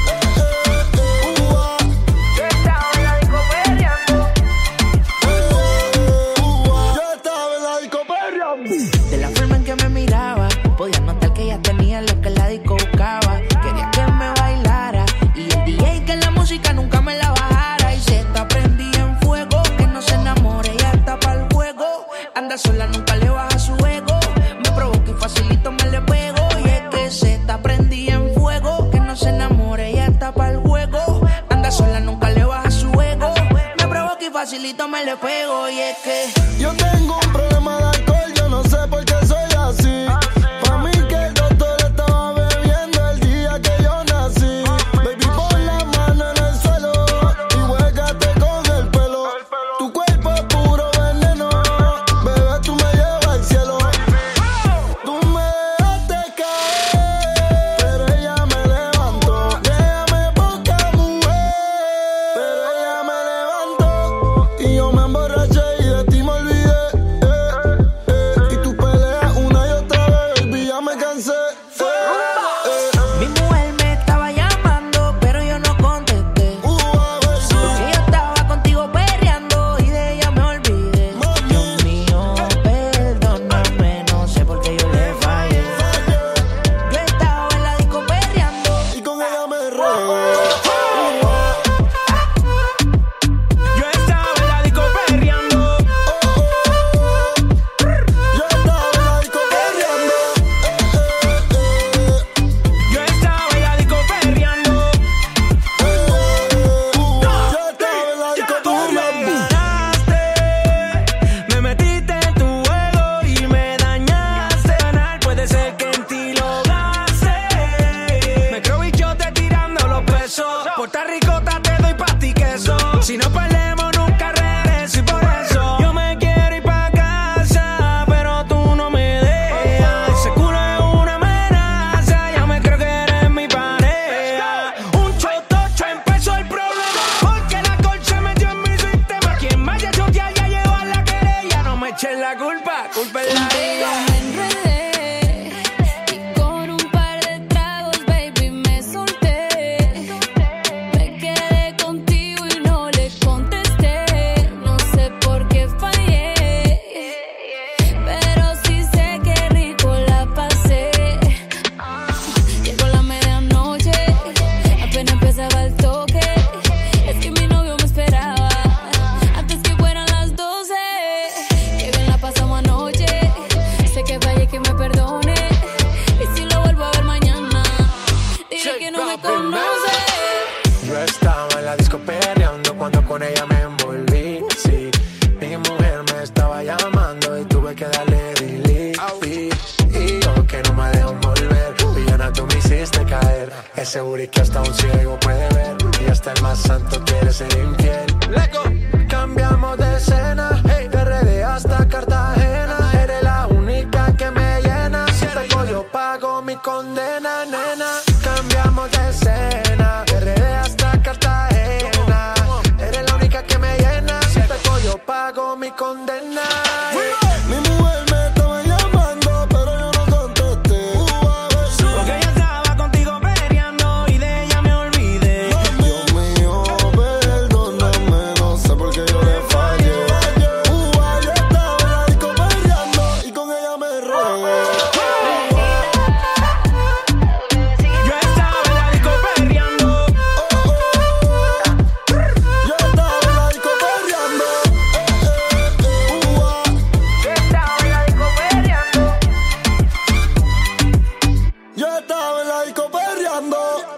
Yo estaba en la disco peleando. De la forma en que me miraba, podía notar que ella tenía lo que la disco buscaba. Quería que me bailara y el DJ que la música nunca me la bajara. Y se está prendida en fuego, que no se enamore, ella está pa'l juego. Anda sola, nunca le baja su ego. Me provoca y facilito me le pego. Y es que se está prendida en fuego, que no se enamore, ella está pa'l juego. Anda sola, nunca le baja su ego. Me provoca y facilito me le pego. Y es que Yo tengo un problema de alcohol, yo no sé por qué soy así. Pa' mí que el doctor estaba bebiendo el día que yo nací. Baby, pon la mano en el suelo y huégate con el pelo. Tu cuerpo es puro veneno, bebé, tú me llevas al cielo. Tú me dejaste caer, pero ella me levantó. Déjame poca mujer, pero ella me levantó. Y yo me emborraché y de ti me olvidé. Y tú peleas una y otra vez, baby, ya me cansé. mi mujer me estaba llamando, pero yo no contesté. Porque yo estaba contigo perreando y de ella me olvidé. Dios mío, perdóname, no sé por qué yo le fallé. Yo estaba en la disco perreando. Y con ella me regué. Yo estaba en la disco perreando. Yo estaba en la disco perreando. Yo estaba en la disco perreando. Yo estaba en la disco perreando. Me metiste en tu juego y me dañaste. Puede ser que en ti lo gaste. Me creo bichote tirando los pesos. Puerto Ricota te doy pa' ti queso. Si no perdemos nunca regreso y por eso yo me quiero ir pa' casa, pero tú no me dejas. Ese culo es una amenaza, ya me creo que eres mi pareja. Un chotocho empezó el problema, porque la colcha metió en mi sistema. Quien vaya a chotear ya lleva la querella. No me echen la culpa, culpa es la Contigo ella. me enredé y con un par de tragos, baby, me solté. Me quedé contigo y no le contesté. No sé por qué fallé, pero sí sé que rico la pasé. Llegó la medianoche, apenas empezaba el toque. Es que mi novio me esperaba antes que fueran las 12. Qué bien la pasamos anoche. Sé que fallé, que me perdone. Y si lo vuelvo a ver mañana, diré que no me conoce. Yo estaba en la disco perreando cuando con ella me envolví. Sí, mi mujer me estaba llamando y tuve que darle delete. Y yo que no me dejo envolver, villana, tú me hiciste caer. Ese booty que hasta un ciego puede ver, y hasta el más santo quiere ser infiel. Cambiamos de escena, de RD hasta Cartagena. Eres la única que me llena. Siempre con condenar. Mi mujer me estaba llamando, pero yo no contesté. Porque ella estaba contigo peleando y de ella me olvidé. Dios mío, perdóname, no sé por qué yo le fallé. Yo estaba en la disco peleando y con ella me regué. Yo estaba en la disco peleando. Yo estaba en la disco peleando. Yo estaba en la disco perreando.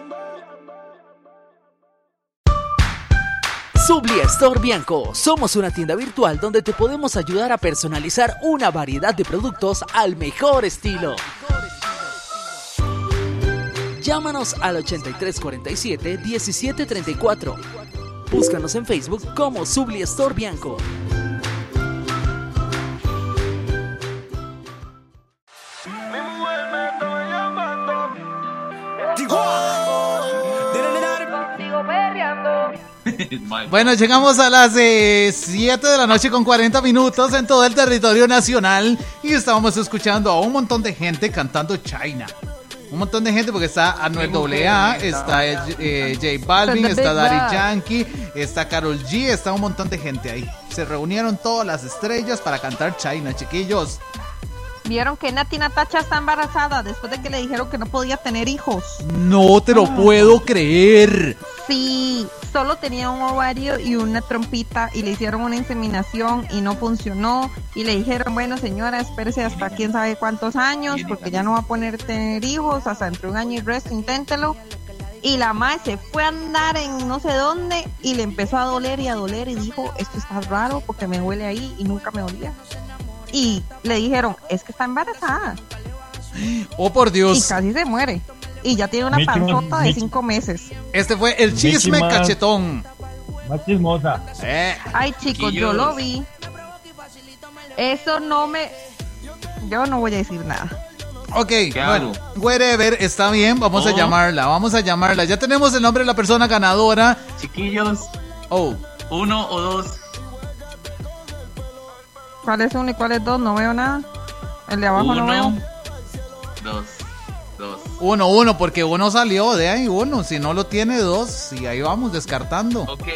Subli Store Bianco. Somos una tienda virtual donde te podemos ayudar a personalizar una variedad de productos al mejor estilo. Llámanos al 8347-1734. Búscanos en Facebook como Subli Store Bianco. Mi mujer me estaba llamando. Contigo perreando. Bueno, llegamos a las 7 de la noche con 40 minutos en todo el territorio nacional y estábamos escuchando a un montón de gente cantando China. Un montón de gente porque está Anuel AA, está J Balvin, está Daddy Yankee, está Karol G, está un montón de gente ahí. Se reunieron todas las estrellas para cantar China, chiquillos. Vieron que Nati Natacha está embarazada después de que le dijeron que no podía tener hijos. No te lo puedo creer. Sí, solo tenía un ovario y una trompita y le hicieron una inseminación y no funcionó y le dijeron, bueno señora, espérese hasta quién sabe cuántos años porque ya no va a poder tener hijos, hasta entre un año y resto, inténtelo. Y la madre se fue a andar en no sé dónde y le empezó a doler y dijo, esto está raro porque me duele ahí y nunca me dolía. Y le dijeron, es que está embarazada. Oh, por Dios. Y casi se muere. Y ya tiene una panzota de 5 meses. Este fue el chisme cachetón. Más chismosa. Ay, chicos, yo lo vi. Eso no me... Yo no voy a decir nada. Ok, bueno, whatever, está bien, vamos a llamarla. Ya tenemos el nombre de la persona ganadora. Chiquillos. 1 o 2. ¿Cuál es 1 y cuál es 2? No veo nada. El de abajo no veo. 2. 1, porque uno salió, de ahí uno. Si no lo tiene, 2. Y ahí vamos descartando. Ok.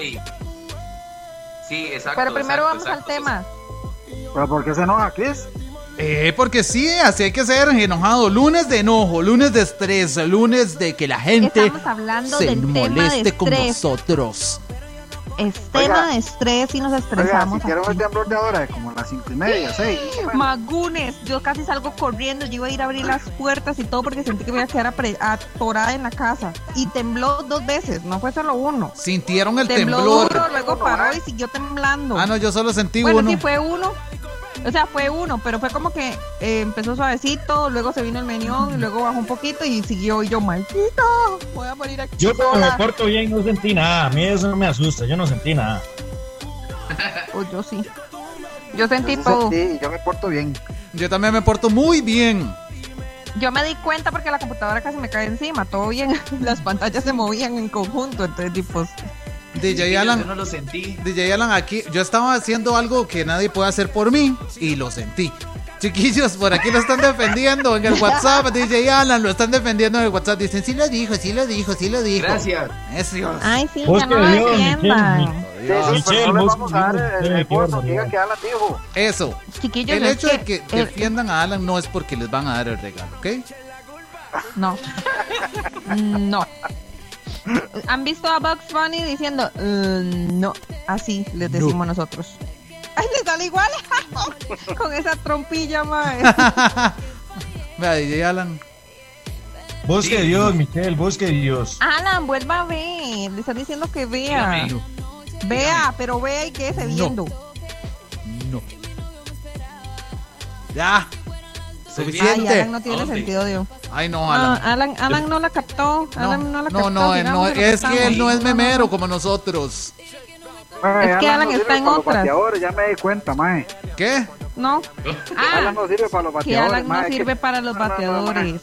Sí, exacto. Pero primero vamos al tema. ¿Pero por qué se enoja, Chris? Porque sí, así hay que ser enojado. Lunes de enojo, lunes de estrés, lunes de que la gente Estamos hablando se del moleste tema de con estrés. nosotros. Es tema de estrés y nos estresamos. Oiga, si quiero el temblor de ahora, como las 5:30, 6. Magunes, yo casi salgo corriendo. Yo iba a ir a abrir las puertas y todo porque sentí que me iba a quedar atorada en la casa. Y tembló 2 veces, no fue solo 1. Sintieron el tembló temblor. Duro, luego paró y siguió temblando. Ah, no, yo solo sentí bueno, 1. Sí, fue 1. O sea, fue 1, pero fue como que empezó suavecito, luego se vino el menión y luego bajó un poquito y siguió. Y yo, maldito, voy a morir aquí. Yo como me porto bien no sentí nada. A mí eso no me asusta, yo no sentí nada. Pues yo sí. Yo sentí todo. Sí, yo me porto bien. Yo también me porto muy bien. Yo me di cuenta porque la computadora casi me cae encima, todo bien. Las pantallas se movían en conjunto, entonces tipo... DJ Alan, yo no lo sentí. DJ Alan, aquí yo estaba haciendo algo que nadie puede hacer por mí y lo sentí. Chiquillos, por aquí lo están defendiendo en el WhatsApp. DJ Alan lo están defendiendo en el WhatsApp. Dicen, sí lo dijo. Gracias. Eso. Ay, sí, ya no lo defiendan. Michelle, no le vamos a dar el recuerdo que diga que Alan dijo. Eso. Chiquillos, el hecho de que defiendan a Alan no es porque les van a dar el regalo, ¿ok? No. No. ¿Han visto a Bugs Bunny diciendo no? Así les decimos nosotros. Ay, le sale igual con esa trompilla, mae. Vea, DJ Alan. Busque Dios, Michelle, busque Dios. Alan, vuelva a ver. Le están diciendo que vea. Vea, pero vea y quédese viendo. No. Ya. Suficiente. Ay, Alan no tiene sentido, Dios. Ay, no, Alan. Alan no la captó. Alan no la captó. No, es que él no es memero como nosotros. Es que Alan está en otras. Ya me di cuenta, mae. ¿Qué? No. Alan no sirve para los bateadores. Que Alan no sirve para los bateadores.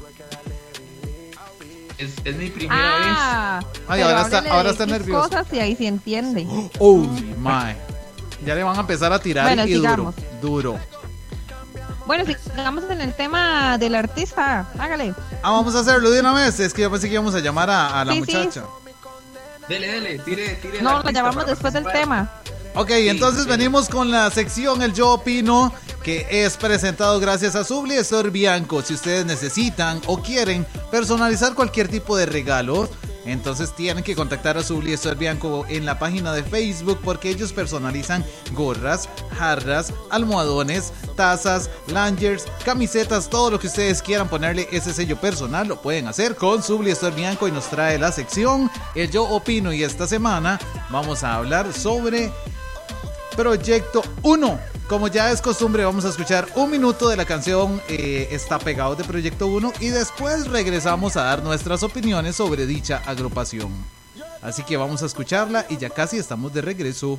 Es mi primera vez. Ay, ahora está nervioso. Cosas y ahí se entiende. Oh, my. Ya le van a empezar a tirar Bueno, y sigamos. duro. Bueno, sigamos en el tema del artista. Hágale. Vamos a hacerlo de una vez. Es que yo pensé que íbamos a llamar a la Sí, muchacha. Dele, tire. No, lo artista llamamos para después del participar. tema. Ok, entonces venimos con la sección El Yo Opino, que es presentado gracias a Subli Store Bianco. Si ustedes necesitan o quieren personalizar cualquier tipo de regalo, entonces tienen que contactar a Subli Store Bianco en la página de Facebook, porque ellos personalizan gorras, jarras, almohadones, tazas, lanyards, camisetas, todo lo que ustedes quieran ponerle ese sello personal, lo pueden hacer con Subli Store Bianco, y nos trae la sección El Yo Opino, y esta semana vamos a hablar sobre Proyecto 1. Como ya es costumbre, vamos a escuchar un minuto de la canción Está Pegado de Proyecto 1, y después regresamos a dar nuestras opiniones sobre dicha agrupación. Así que vamos a escucharla y ya casi estamos de regreso.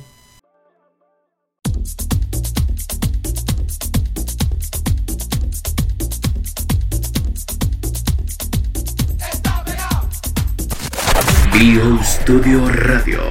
Bio Studio Radio.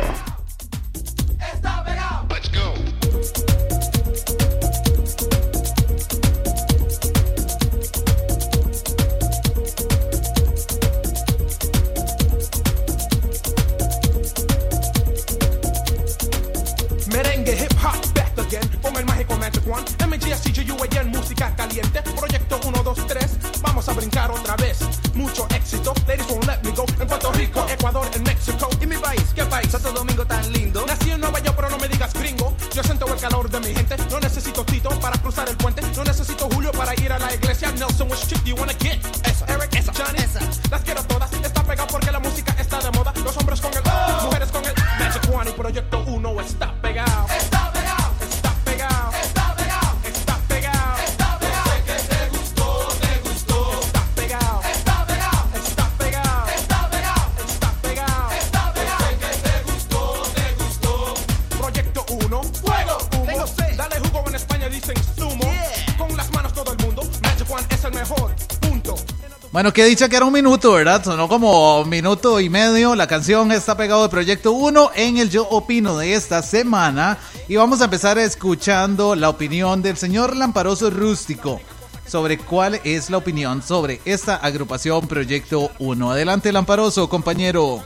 Merengue, hip hop, back again. Con el mágico Magic One. MGSCGUAN, música caliente. Proyecto 1, 2, 3. Vamos a brincar otra vez. Mucho éxito. Ladies won't let me go. En Puerto Rico, Ecuador, en México. ¿Y mi país? ¿Qué país? Santo Domingo tan lindo. Nací en Nueva York, pero no me digas gringo. Yo siento el calor de mi gente. No necesito Tito para cruzar el puente. No necesito Julio para ir a la iglesia. Nelson, which chick do you wanna get? Esa, Eric, esa, Johnny, esa. Las quiero todas. Está pegado porque la música está de moda. Los hombres con el mujeres con el Magic One, y Proyecto 1 está pegado. Está pegado, está pegado, está pegado, está pegado, está pegado. Sé que te gustó, te gustó. Está pegado, está pegado, está pegado, está pegado, está pegado, está pegado. Sé que te gustó, te gustó. Proyecto 1, fuego, humo. Dale jugo, en España dicen zumo. Con las manos todo el mundo. Magic One es el mejor. Punto. Bueno, que dicha que era un minuto, ¿verdad? Sonó como minuto y medio. La canción Está Pegado de Proyecto 1 en el Yo Opino de esta semana. Y vamos a empezar escuchando la opinión del señor Lamparoso Rústico sobre cuál es la opinión sobre esta agrupación Proyecto 1. Adelante, Lamparoso, compañero.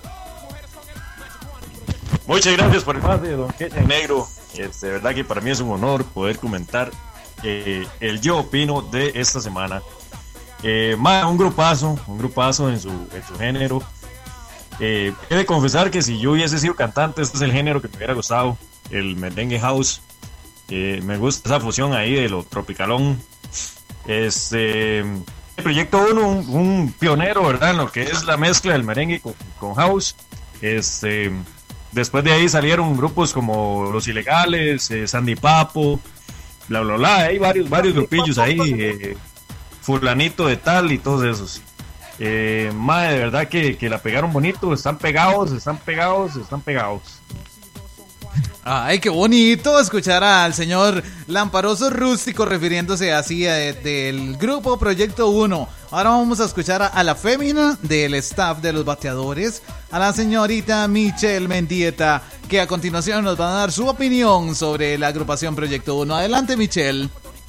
Muchas gracias por el pase, don Kenia Negro. De verdad que para mí es un honor poder comentar el Yo Opino de esta semana. Un grupazo en su género. He de confesar que si yo hubiese sido cantante, este es el género que me hubiera gustado, el merengue house. Me gusta esa fusión ahí de lo tropicalón. El Proyecto 1, un pionero, ¿verdad?, en lo que es la mezcla del merengue con house. Después de ahí salieron grupos como Los Ilegales, Sandy Papo, bla bla bla. Hay varios grupillos ahí. Fulanito de tal y todos esos. Madre, de verdad que la pegaron bonito. Están pegados. Ay, qué bonito escuchar al señor Lamparoso Rústico refiriéndose así del grupo Proyecto 1. Ahora vamos a escuchar a la fémina del staff de los bateadores, a la señorita Michelle Mendieta, que a continuación nos va a dar su opinión sobre la agrupación Proyecto 1. Adelante, Michelle.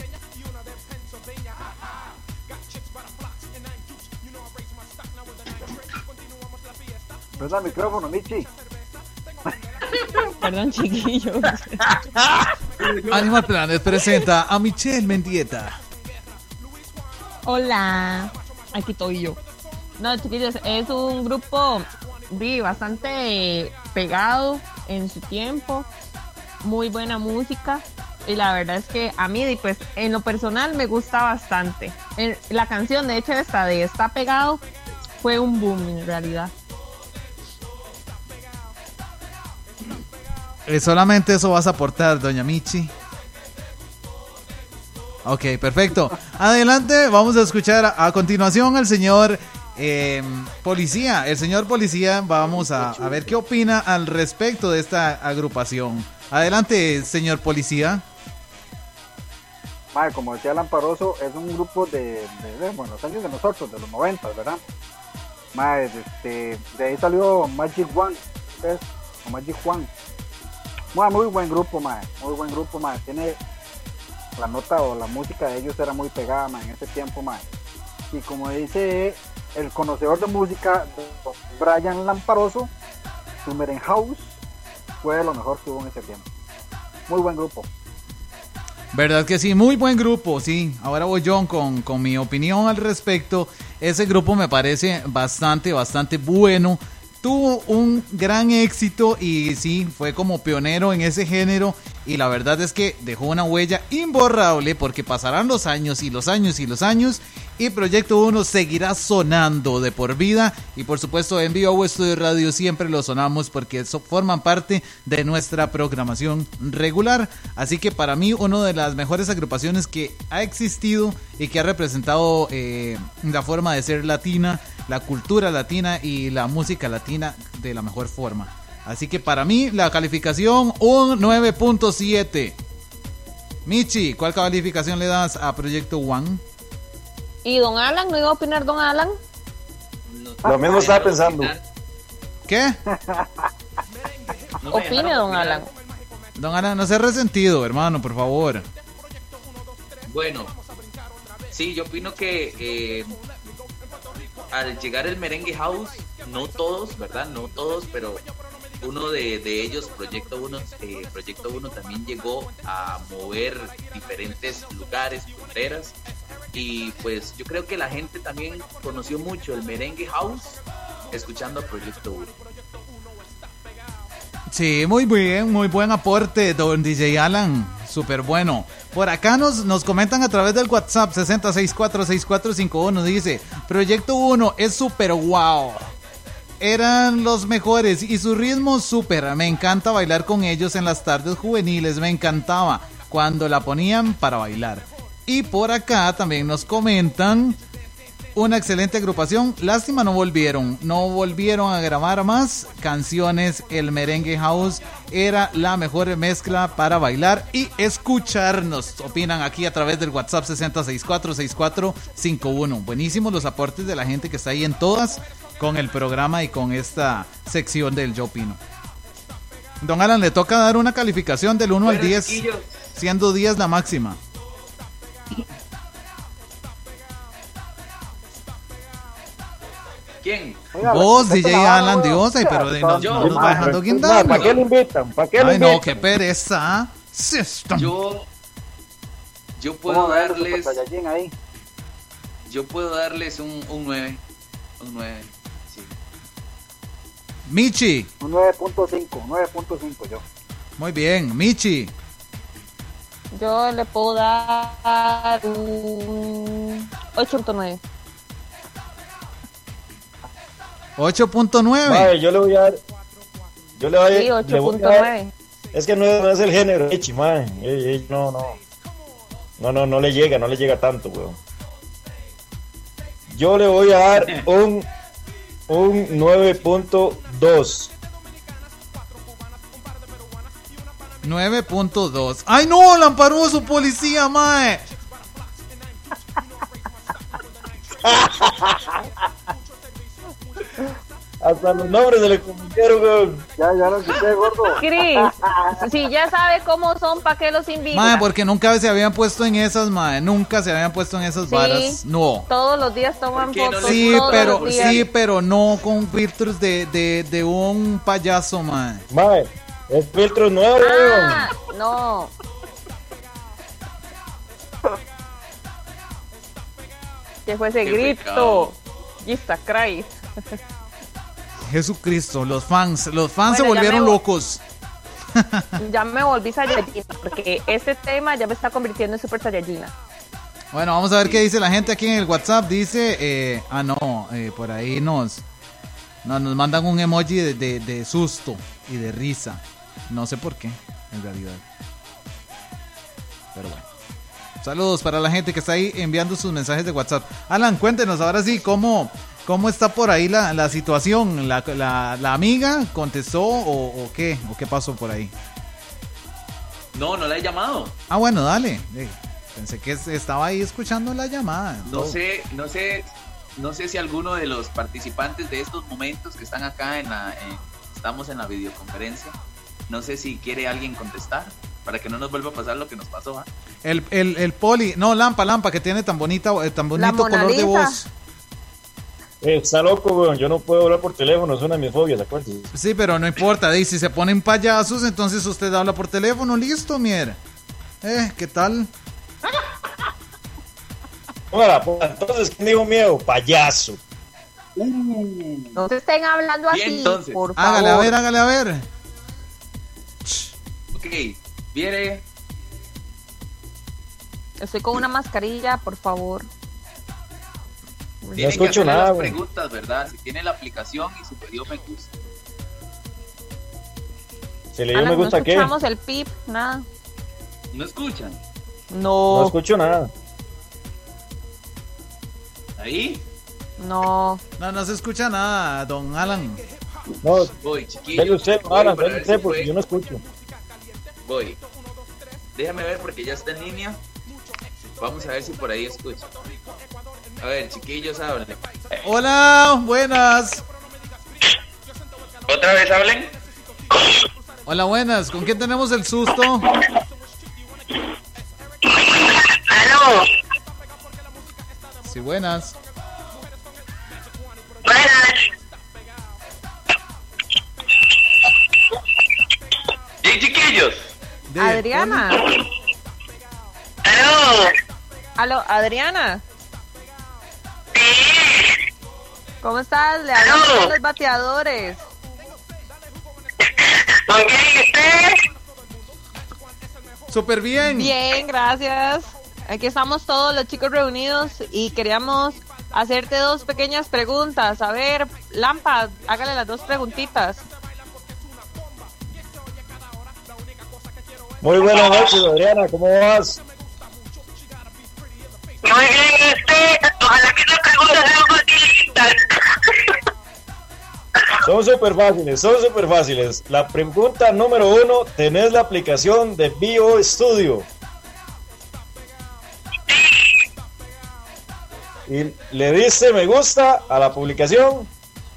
Prenda el micrófono, Michi. Perdón, chiquillos. Animal Planet presenta a Michelle Mendieta. Hola, aquí estoy yo. No, chiquillos, es un grupo bastante pegado en su tiempo, muy buena música, y la verdad es que a mí, pues, en lo personal me gusta bastante. La canción, de hecho, esta de Está Pegado fue un boom en realidad. Solamente eso vas a aportar, doña Michi. Ok, perfecto. Adelante, vamos a escuchar a continuación al señor Policía. El señor Policía, vamos a ver qué opina al respecto de esta agrupación. Adelante, señor Policía. Madre, como decía Lamparoso, es un grupo de los años de nosotros, de los 90, ¿verdad? Madre, de ahí salió Magic One, ¿ves? O Magic One. Muy buen grupo, mae. Muy buen grupo, mae. Tiene la nota o la música de ellos era muy pegada, mae, en ese tiempo, mae. Y como dice el conocedor de música, Brian Lamparoso, Summer House fue lo mejor que hubo en ese tiempo. Muy buen grupo. Verdad que sí, muy buen grupo, sí. Ahora voy yo con mi opinión al respecto. Ese grupo me parece bastante bueno. Tuvo un gran éxito y sí, fue como pionero en ese género. Y la verdad es que dejó una huella imborrable porque pasarán los años y los años y los años. Y Proyecto 1 seguirá sonando de por vida. Y por supuesto en Viva Estudio Radio siempre lo sonamos porque forman parte de nuestra programación regular. Así que para mí una de las mejores agrupaciones que ha existido y que ha representado la forma de ser latina, la cultura latina y la música latina de la mejor forma. Así que para mí la calificación un 9.7. Michi, ¿cuál calificación le das a Proyecto 1? ¿Y don Alan? ¿No iba a opinar don Alan? Lo mismo estaba pensando. ¿Qué? Opine don Alan. Don Alan, no sea resentido, hermano, por favor. Bueno, sí, yo opino que al llegar el merengue house, no todos, ¿verdad? No todos, pero uno de ellos, Proyecto 1 también llegó a mover diferentes lugares, fronteras, y pues yo creo que la gente también conoció mucho el merengue house escuchando a Proyecto 1. Sí, muy bien, muy buen aporte, don DJ Alan, súper bueno. Por acá nos comentan a través del WhatsApp 60646451, dice, Proyecto 1 es súper wow. Eran los mejores y su ritmo súper. Me encanta bailar con ellos en las tardes juveniles. Me encantaba cuando la ponían para bailar. Y por acá también nos comentan una excelente agrupación. Lástima no volvieron a grabar más canciones. El merengue house era la mejor mezcla para bailar y escucharnos. Opinan aquí a través del WhatsApp 60646451. Buenísimos los aportes de la gente que está ahí en todas con el programa y con esta sección del Yo Opino. Don Alan, le toca dar una calificación del 1 al 10, chiquillos, siendo 10 la máxima. ¿Quién? Vos, DJ Alan, Dios, pero nos va dejando guindar. ¿Para qué lo invitan? ¿Para qué lo invitan? No, qué pereza. Yo puedo darles... Yo puedo darles un 9. Un 9, sí. Michi. Un 9.5 yo. Muy bien, Michi. Yo le puedo dar un 8.9. 8.9. Vale, yo le voy a dar. Sí, 8.9. Es que no es el género, Michi, man. No le llega tanto, weón. Yo le voy a dar un 9.2. 9.2. ¡Ay no! ¡Lamparoso, policía, mae! Hasta los nombres se le confundieron, weón. Ya lo quité, gordo. Cris, si ya sabe cómo son, ¿para qué los invita? Mae, porque nunca se habían puesto en esas, mae. Nunca se habían puesto en esas varas. No. Todos los días toman fotos. No sí, pero no con filtros de un payaso, mae. Mae, es filtro nuevo, weón. No. ¿Qué fue ese grito? Jesus Christ. Jesucristo, los fans se volvieron locos. Ya me volví Saiyajina, porque este tema ya me está convirtiendo en Super Saiyajina. Bueno, vamos a ver qué dice la gente aquí en el WhatsApp. Dice, por ahí nos mandan un emoji de susto y de risa. No sé por qué, en realidad. Pero bueno. Saludos para la gente que está ahí enviando sus mensajes de WhatsApp. Alan, cuéntenos ahora sí cómo está por ahí la situación. ¿La amiga contestó o qué pasó por ahí? No la he llamado. Ah, bueno, dale. Pensé que estaba ahí escuchando la llamada. No sé si alguno de los participantes de estos momentos que están acá estamos en la videoconferencia, No sé si quiere alguien contestar para que no nos vuelva a pasar lo que nos pasó. El Poli, no, Lampa, que tiene tan bonito Mona color de Lisa. voz. Está loco, weón. Yo no puedo hablar por teléfono, es una de mis fobias, acuérdate. Sí, pero no importa, si se ponen payasos, entonces usted habla por teléfono, listo, mierda. ¿Qué tal? Entonces, ¿quién dijo miedo? Payaso. No se estén hablando Bien, así, entonces. por favor. Hágale a ver. Ok, viene. Estoy con una mascarilla, por favor. Tienen que escucho hacerle nada, las güey. preguntas, ¿verdad? Si tiene la aplicación y si me dio me gusta. ¿Se le dio Alan, me gusta no qué? escuchamos el pip, nada. ¿No escuchan? No No, escucho nada. ¿Ahí? no. No se escucha nada, don Alan. No, Voy, chiquillo. dele usted, Voy Alan, para dele ver usted, si porque fue. yo no escucho. Voy. Déjame ver porque ya está en línea. Vamos a ver si por ahí escucho. A ver, chiquillos, hablen. Hola, buenas. ¿Otra vez hablen? Hola, buenas. ¿Con quién tenemos el susto? Aló, Sí, buenas. buenas. Bien, chiquillos. Adriana. Aló, Aló, Adriana. sí, ¿Cómo estás? Le hablamos Aló. de los bateadores. ¿con quién y usted? Súper bien. Bien, gracias. Aquí estamos todos los chicos reunidos y queríamos hacerte dos pequeñas preguntas. A ver, Lampa, hágale las dos preguntitas. Muy buenas noches, Adriana, ¿cómo vas? Muy bien, ¿y usted? Ojalá que las preguntas sean facilitas. Son súper fáciles. La pregunta número 1, ¿tenés la aplicación de Bio Studio? ¿Y le diste me gusta a la publicación?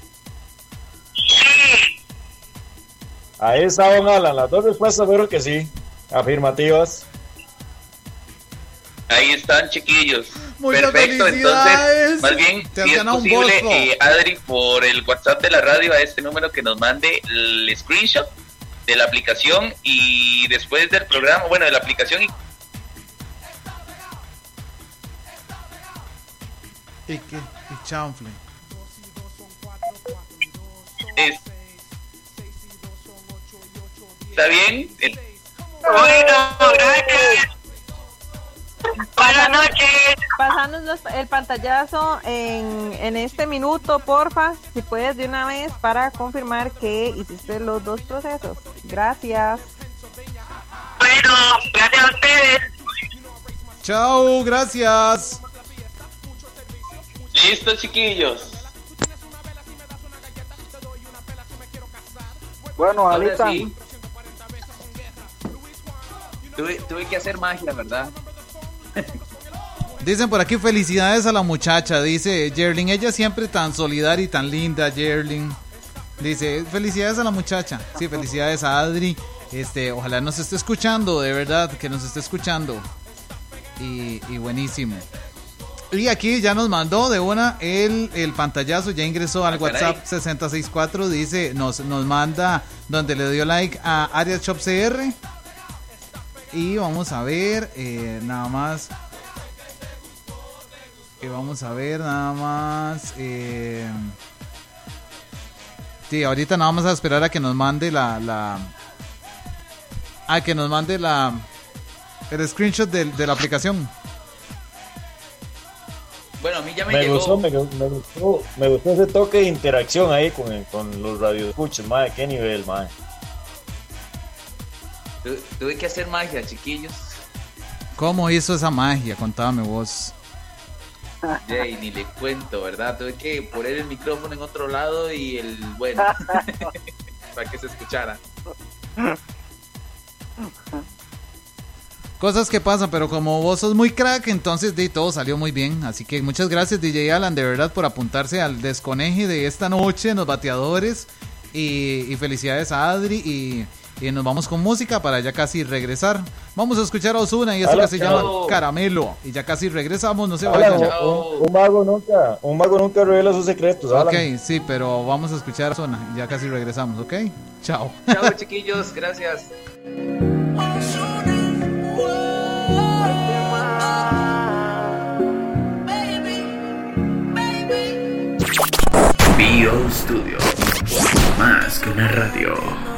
Ahí está, don Alan. Las dos respuestas fueron que sí. Afirmativas. Ahí están, chiquillos. Muchas Perfecto, felicidades. entonces, más bien, Te has si es ganado un posible, bolso. Adri, por el WhatsApp de la radio, a este número que nos mande el screenshot de la aplicación y después del programa, bueno, de la aplicación ¿Y qué? Y chanfle. ¿Está bien? Bueno, gracias. Buenas noches. Pasándonos el pantallazo en este minuto, porfa, si puedes de una vez para confirmar que hiciste los dos procesos. Gracias. Bueno, gracias a ustedes. Chao, gracias. Listo, chiquillos. Bueno, Ahora Alita. sí. Tuve que hacer magia, ¿verdad? Dicen por aquí felicidades a la muchacha, dice Jerlin, ella siempre tan solidaria y tan linda, Jerlin. Dice, felicidades a la muchacha. Sí, felicidades a Adri. Ojalá nos esté escuchando, de verdad, que nos esté escuchando. Y buenísimo. Y aquí ya nos mandó de una el pantallazo, ya ingresó al WhatsApp 6064, dice, nos manda donde le dio like a Arias Shop CR. Y vamos a ver nada más. Sí, ahorita nada más a esperar a que nos mande el screenshot de la aplicación. Bueno, a mí ya me Me llegó. gustó ese toque de interacción ahí con los radioescuchas, madre, qué nivel, madre. Tuve que hacer magia, chiquillos. ¿Cómo hizo esa magia? Contame vos. Y ni le cuento, ¿verdad? Tuve que poner el micrófono en otro lado y bueno, para que se escuchara. Cosas que pasan, pero como vos sos muy crack, entonces todo salió muy bien. Así que muchas gracias, DJ Alan, de verdad, por apuntarse al desconeje de esta noche en los bateadores. Y felicidades a Adri nos vamos con música para ya casi regresar. Vamos a escuchar a Ozuna y esto que se llama Caramelo. Y ya casi regresamos, no se vayan. Un mago nunca revela sus secretos. Ok, sí, pero vamos a escuchar a Ozuna. Ya casi regresamos, ¿ok? Chao. Chao, chiquillos, gracias. Bio Studio, más que una radio.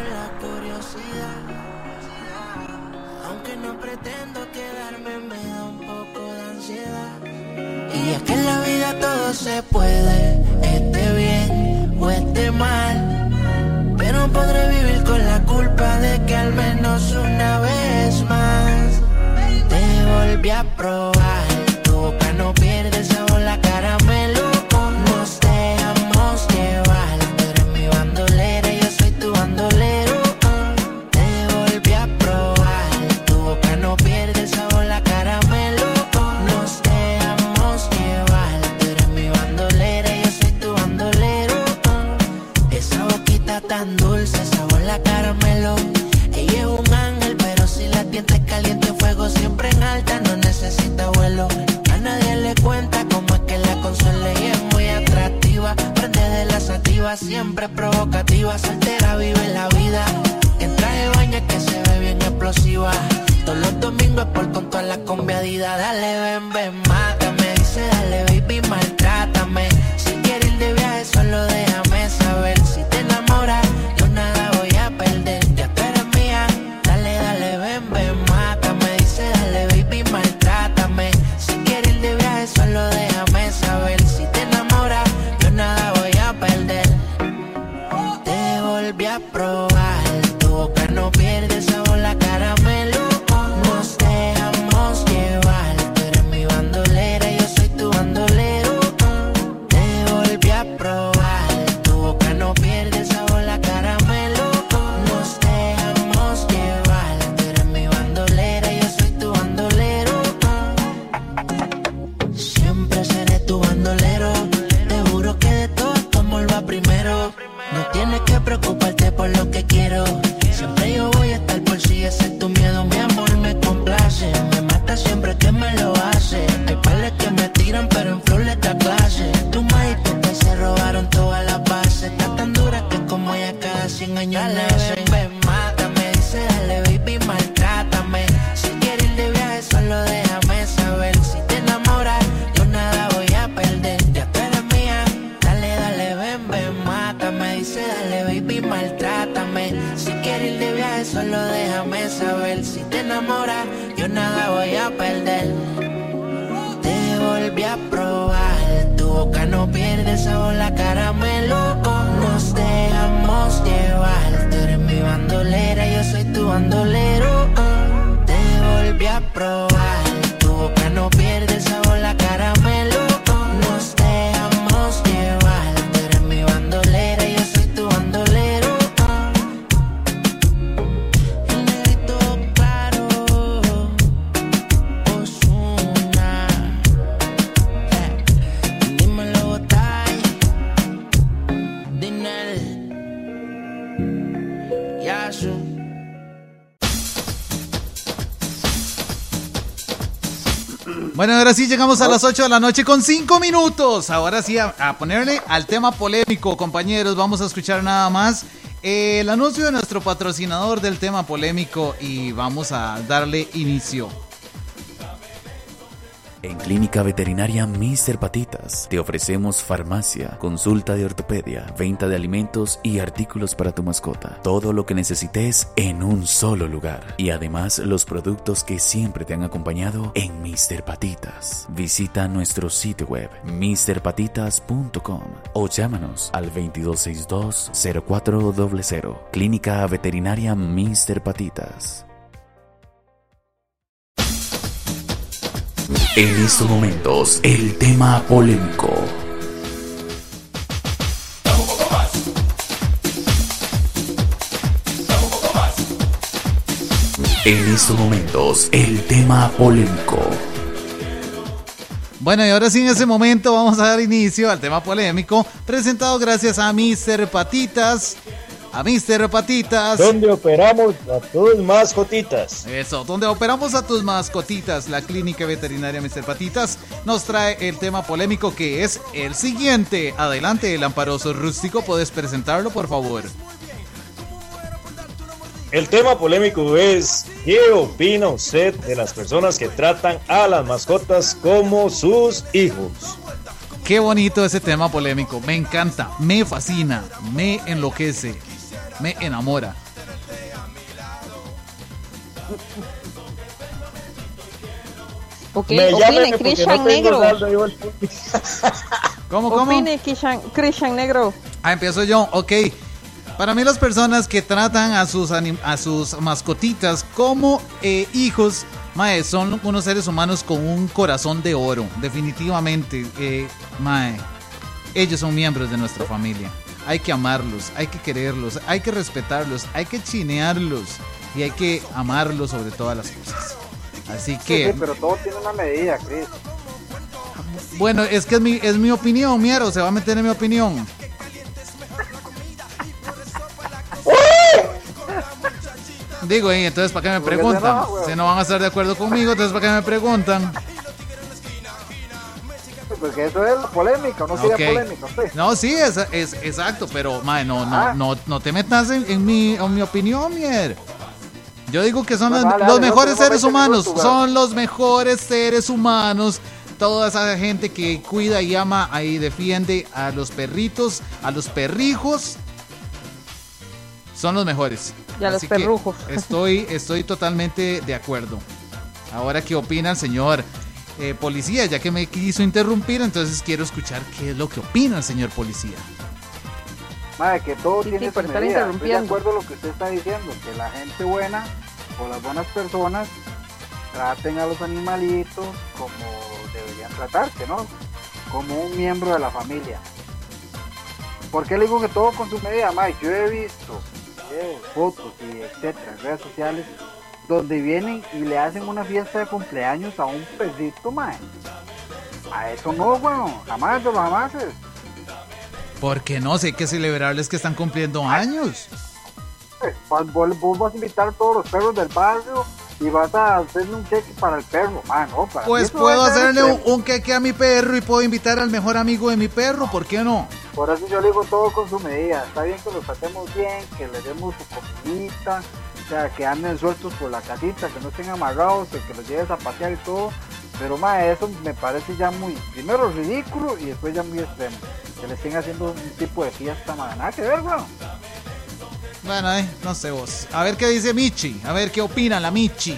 Aunque no pretendo quedarme, me da un poco de ansiedad. Y es que en la vida todo se puede, esté bien o esté mal. Pero podré vivir con la culpa de que al menos una vez más te volví a probar. Tu boca no pierde sabor, la caramelo. Nos dejamos llevar. Tú eres mi bandolera, yo soy tu bandolero. Te volví a probar. Tu boca no pierde sabor, la caramelo. Nos dejamos llevar. Tú eres mi bandolera, yo soy tu bandolero. Esa boquita tan dulce, sabor la caramelo. Ella es un ángel, pero si la dientes caliente, fuego siempre en alta, no necesita vuelo. A nadie le cuenta cómo es que la consuela y es muy atractiva. Prende de la sativa, siempre provocativa, soltera vive la vida. En traje de baño que se ve bien explosiva. Todos los domingos es por con todas las conviadidas. Dale, ven, ven, mátame. Dice, dale, baby, maltrátame. Si quieres ir de viaje, solo déjame saber. Si te enamoras, yo nada voy a perder. Ya tú eres mía. Dale, dale, ven, ven, mátame. Dice, dale, baby, maltrátame. Si quieres ir de viaje, solo déjame saber. Si te enamoras, yo nada voy a perder. Te volví a probar. Tu boca no pierde sabor, la caramelo. Nos dejamos llevar. Tú eres mi bandolera, yo soy tu bandolero. Te volví a probar. Tu boca no pierde sabor, la caramelo. Nos dejamos llevar. Tú eres mi bandolera, yo soy tu bandolero. Siempre seré tu bandolero. Te juro que de todo tu amor va primero. No tienes que preocuparte por lo que quiero. Siempre yo voy a estar por si ese es tu miedo. Mi amor me complace. Me mata siempre que me lo hace. Hay pales que me tiran pero en flor le da clase. Tu maíz que se robaron todas las bases. Está tan dura que como ella cada 100 años nace. Ven, ven, mátame. Dice dale baby, maltrátame. Si quieres ir de viaje solo déjame saber. Si te enamoras yo nada voy a perder. Ya tú eres mía. Dale, dale, ven, ven, mátame. Dice dale baby, maltrátame. Si quieres ir de viaje solo déjame saber. Si te enamoras yo nada voy a perder. Te volví a probar. Tu boca no pierde sabor, la caramelo. Nos dejamos llevar. Tú eres mi bandolera, yo soy tu bandolero. Te volví a probar. Tu boca no pierde sabor, la caramelo. Nos dejamos llevar. Tú eres mi bandolera, yo soy tu bandolero. El negrito claro, Ozuna. Dímelo, Botay, Dinel, Yasu. Bueno, ahora sí llegamos a las 8 de la noche con 5 minutos. Ahora sí a ponerle al tema polémico, compañeros. Vamos a escuchar nada más el anuncio de nuestro patrocinador del tema polémico y vamos a darle inicio. En Clínica Veterinaria Mr. Patitas te ofrecemos farmacia, consulta de ortopedia, venta de alimentos y artículos para tu mascota. Todo lo que necesites en un solo lugar. Y además los productos que siempre te han acompañado en Mr. Patitas. Visita nuestro sitio web mrpatitas.com o llámanos al 2262-0400. Clínica Veterinaria Mr. Patitas. En estos momentos, el tema polémico. En estos momentos, el tema polémico. Bueno, y ahora sí, en ese momento vamos a dar inicio al tema polémico, presentado gracias a Mr. Patitas. a Mr. Patitas. Donde operamos a tus mascotitas. Eso, donde operamos a tus mascotitas. La clínica veterinaria Mr. Patitas nos trae el tema polémico que es el siguiente. Adelante, el amparoso rústico, ¿puedes presentarlo, por favor? El tema polémico es: ¿qué opina usted de las personas que tratan a las mascotas como sus hijos? Qué bonito ese tema polémico, me encanta, me fascina, me enloquece, me enamora. Ok, opine, Christian Negro. ¿Cómo? Opine, Christian Negro. Empiezo yo, ok. Para mí las personas que tratan a sus mascotitas como hijos, mae, son unos seres humanos con un corazón de oro, definitivamente. Mae, ellos son miembros de nuestra familia. Hay que amarlos, hay que quererlos, hay que respetarlos, hay que chinearlos y hay que amarlos sobre todas las cosas. Así que... Sí, pero todo tiene una medida, Chris. Bueno, es que es mi opinión, Miero, se va a meter en mi opinión. Digo, entonces ¿para qué me preguntan? Si no van a estar de acuerdo conmigo, entonces ¿para qué me preguntan? Porque eso es polémica, no sería polémica. ¿Sí? No, sí, es exacto, pero mae, no te metas en mi opinión, Mier. Yo digo que son los mejores seres humanos, son los mejores seres humanos. Toda esa gente que cuida y ama y defiende a los perritos, a los perrijos, son los mejores. Y a los perrujos. Estoy totalmente de acuerdo. Ahora, ¿qué opina el señor policía? Ya que me quiso interrumpir, entonces quiero escuchar qué es lo que opina el señor policía. Madre, que todo tiene su medida. Estoy de acuerdo con lo que usted está diciendo, que la gente buena o las buenas personas traten a los animalitos como deberían tratarse, ¿no? Como un miembro de la familia. ¿Por qué le digo que todo con su medida? Madre, yo he visto fotos y etcétera, en redes sociales, donde vienen y le hacen una fiesta de cumpleaños a un perrito, mae. A eso no, bueno, jamás de los jamases. Porque no sé, hay que celebrarles que están cumpliendo años. Vos vas a invitar a todos los perros del barrio y vas a hacerle un queque para el perro, no, para pues puedo hacerle un queque a mi perro y puedo invitar al mejor amigo de mi perro, ¿por qué no? Por eso yo le digo todo con su medida. Está bien que los tratemos bien, que les demos su comidita, o sea, que anden sueltos por la casita, que no estén amarrados, que los lleves a pasear y todo. Pero eso me parece ya muy, primero ridículo y después ya muy extremo. Que le estén haciendo un tipo de fiesta, nada que ver, weón. Bueno, no sé vos. A ver qué dice Michi, a ver qué opina la Michi.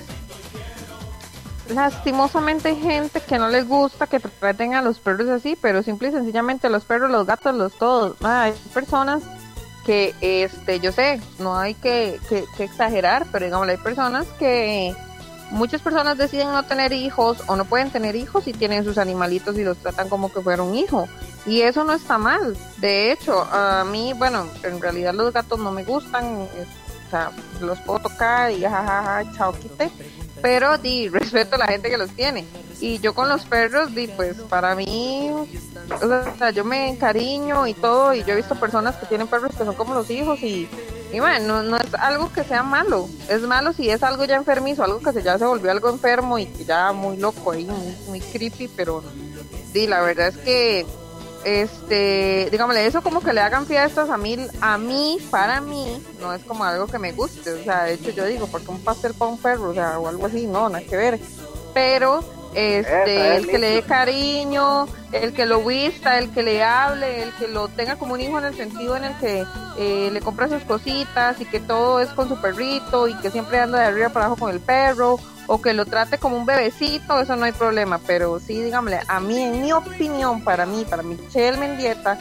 Lastimosamente hay gente que no les gusta que traten a los perros así, pero simple y sencillamente los perros, los gatos, los todos. Hay personas que, yo sé, no hay que exagerar, pero digamos, hay personas que, muchas personas deciden no tener hijos o no pueden tener hijos y tienen sus animalitos y los tratan como que fuera un hijo. Y eso no está mal. De hecho, a mí, bueno, en realidad los gatos no me gustan, o sea, los puedo tocar y jajaja, chao, quité. Pero respeto a la gente que los tiene. Y yo con los perros, pues para mí, o sea, yo me encariño y todo. Y yo he visto personas que tienen perros que son como los hijos. Y bueno, no es algo que sea malo. Es malo si es algo ya enfermizo, algo que ya se volvió algo enfermo y que ya muy loco ahí, muy creepy. Pero la verdad es que, digámosle, eso como que le hagan fiestas a mí, para mí, no es como algo que me guste. O sea, de hecho yo digo, ¿por qué un pastel para un perro? O sea, o algo así, no, nada que ver. Pero, el que le dé cariño, el que lo vista, el que le hable, el que lo tenga como un hijo en el sentido en el que le compra sus cositas y que todo es con su perrito y que siempre anda de arriba para abajo con el perro, o que lo trate como un bebecito, eso no hay problema. Pero sí, dígame, a mí, en mi opinión, para Michelle Mendieta,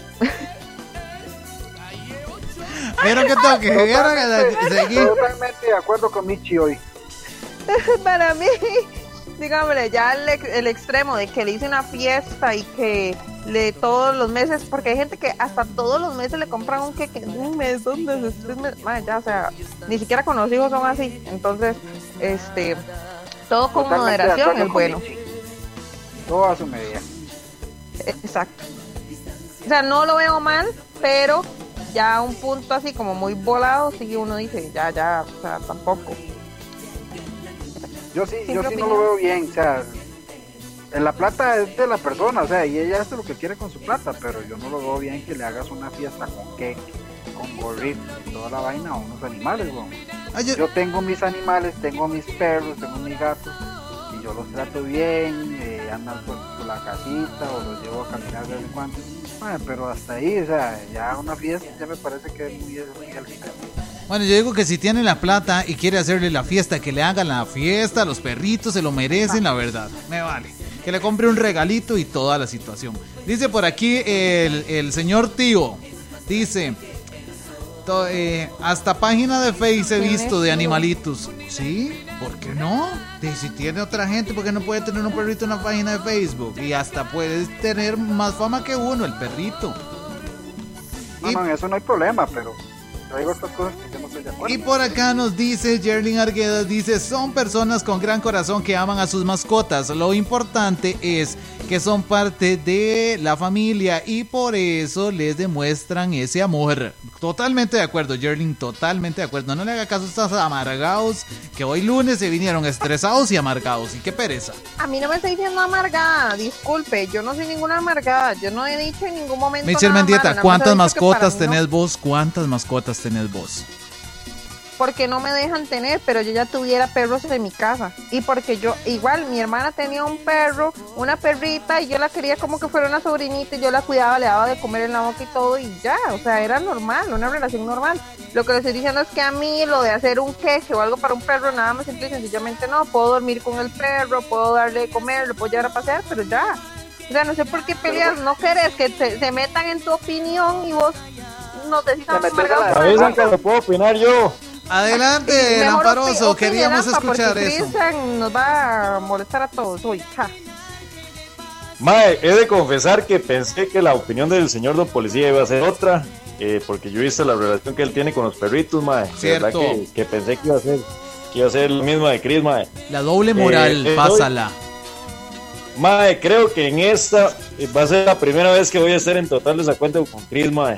pero que toque, totalmente de acuerdo con Michi hoy. Para mí, dígame, ya el extremo de que le hice una fiesta y que todos los meses, porque hay gente que hasta todos los meses le compran un queque, un mes, 2 meses, 3 meses, ya, o sea, ni siquiera con los hijos son así. Entonces, todo con moderación es bueno. Todo a su medida. Exacto. O sea, no lo veo mal, pero ya a un punto así como muy volado, sí uno dice, ya, o sea, tampoco. Yo sí no lo veo bien, o sea, la plata es de la persona, o sea, y ella hace lo que quiere con su plata, pero yo no lo veo bien que le hagas una fiesta con cake, con gorritos y toda la vaina a unos animales, weón. Yo tengo mis animales, tengo mis perros, tengo mis gatos, y yo los trato bien, andan por la casita o los llevo a caminar de vez en cuando. Pero hasta ahí, o sea, ya una fiesta ya me parece que es muy alta. Bueno, yo digo que si tiene la plata y quiere hacerle la fiesta, que le hagan la fiesta, los perritos se lo merecen, la verdad, me vale. Que le compre un regalito y toda la situación. Dice por aquí el señor tío, dice, hasta página de Face he visto de animalitos. ¿Sí? ¿Por qué no? Si tiene otra gente, ¿por qué no puede tener un perrito en una página de Facebook? Y hasta puede tener más fama que uno, el perrito. No, en eso no hay problema, pero traigo estas cosas que yo no estoy de acuerdo. Y por acá nos dice Jerlin Arguedas, dice, son personas con gran corazón que aman a sus mascotas. Lo importante es que son parte de la familia y por eso les demuestran ese amor. Totalmente de acuerdo, Jerlin, totalmente de acuerdo. No le haga caso a estos amargados que hoy lunes se vinieron estresados y amargados. Y qué pereza. A mí no me está diciendo amargada, disculpe, yo no soy ninguna amargada, yo no he dicho en ningún momento Michelle nada Mendieta, malo, ¿cuántas mascotas no, tenés vos? ¿Cuántas mascotas tenés vos? Porque no me dejan tener, pero yo ya tuviera perros en mi casa. Y porque yo, igual, mi hermana tenía un perro, una perrita, y yo la quería como que fuera una sobrinita, y yo la cuidaba, le daba de comer en la boca y todo, y ya, o sea, era normal, una relación normal. Lo que le estoy diciendo es que a mí, lo de hacer un queque o algo para un perro, nada más simple y sencillamente no, puedo dormir con el perro, puedo darle de comer, lo puedo llevar a pasear, pero ya. O sea, no sé por qué peleas, no querés que se metan en tu opinión y vos nos decís avisan que lo puedo opinar yo. Adelante, Lamparoso, queríamos escuchar eso. Cristian nos va a molestar a todos hoy. Ja. Mae, he de confesar que pensé que la opinión del señor don policía iba a ser otra, porque yo he visto la relación que él tiene con los perritos, mae. Cierto. ¿Verdad que pensé que iba a ser lo mismo de Chris, mae? La doble moral, pásala. Mae, creo que en esta va a ser la primera vez que voy a estar en total desacuerdo con Chris, mae.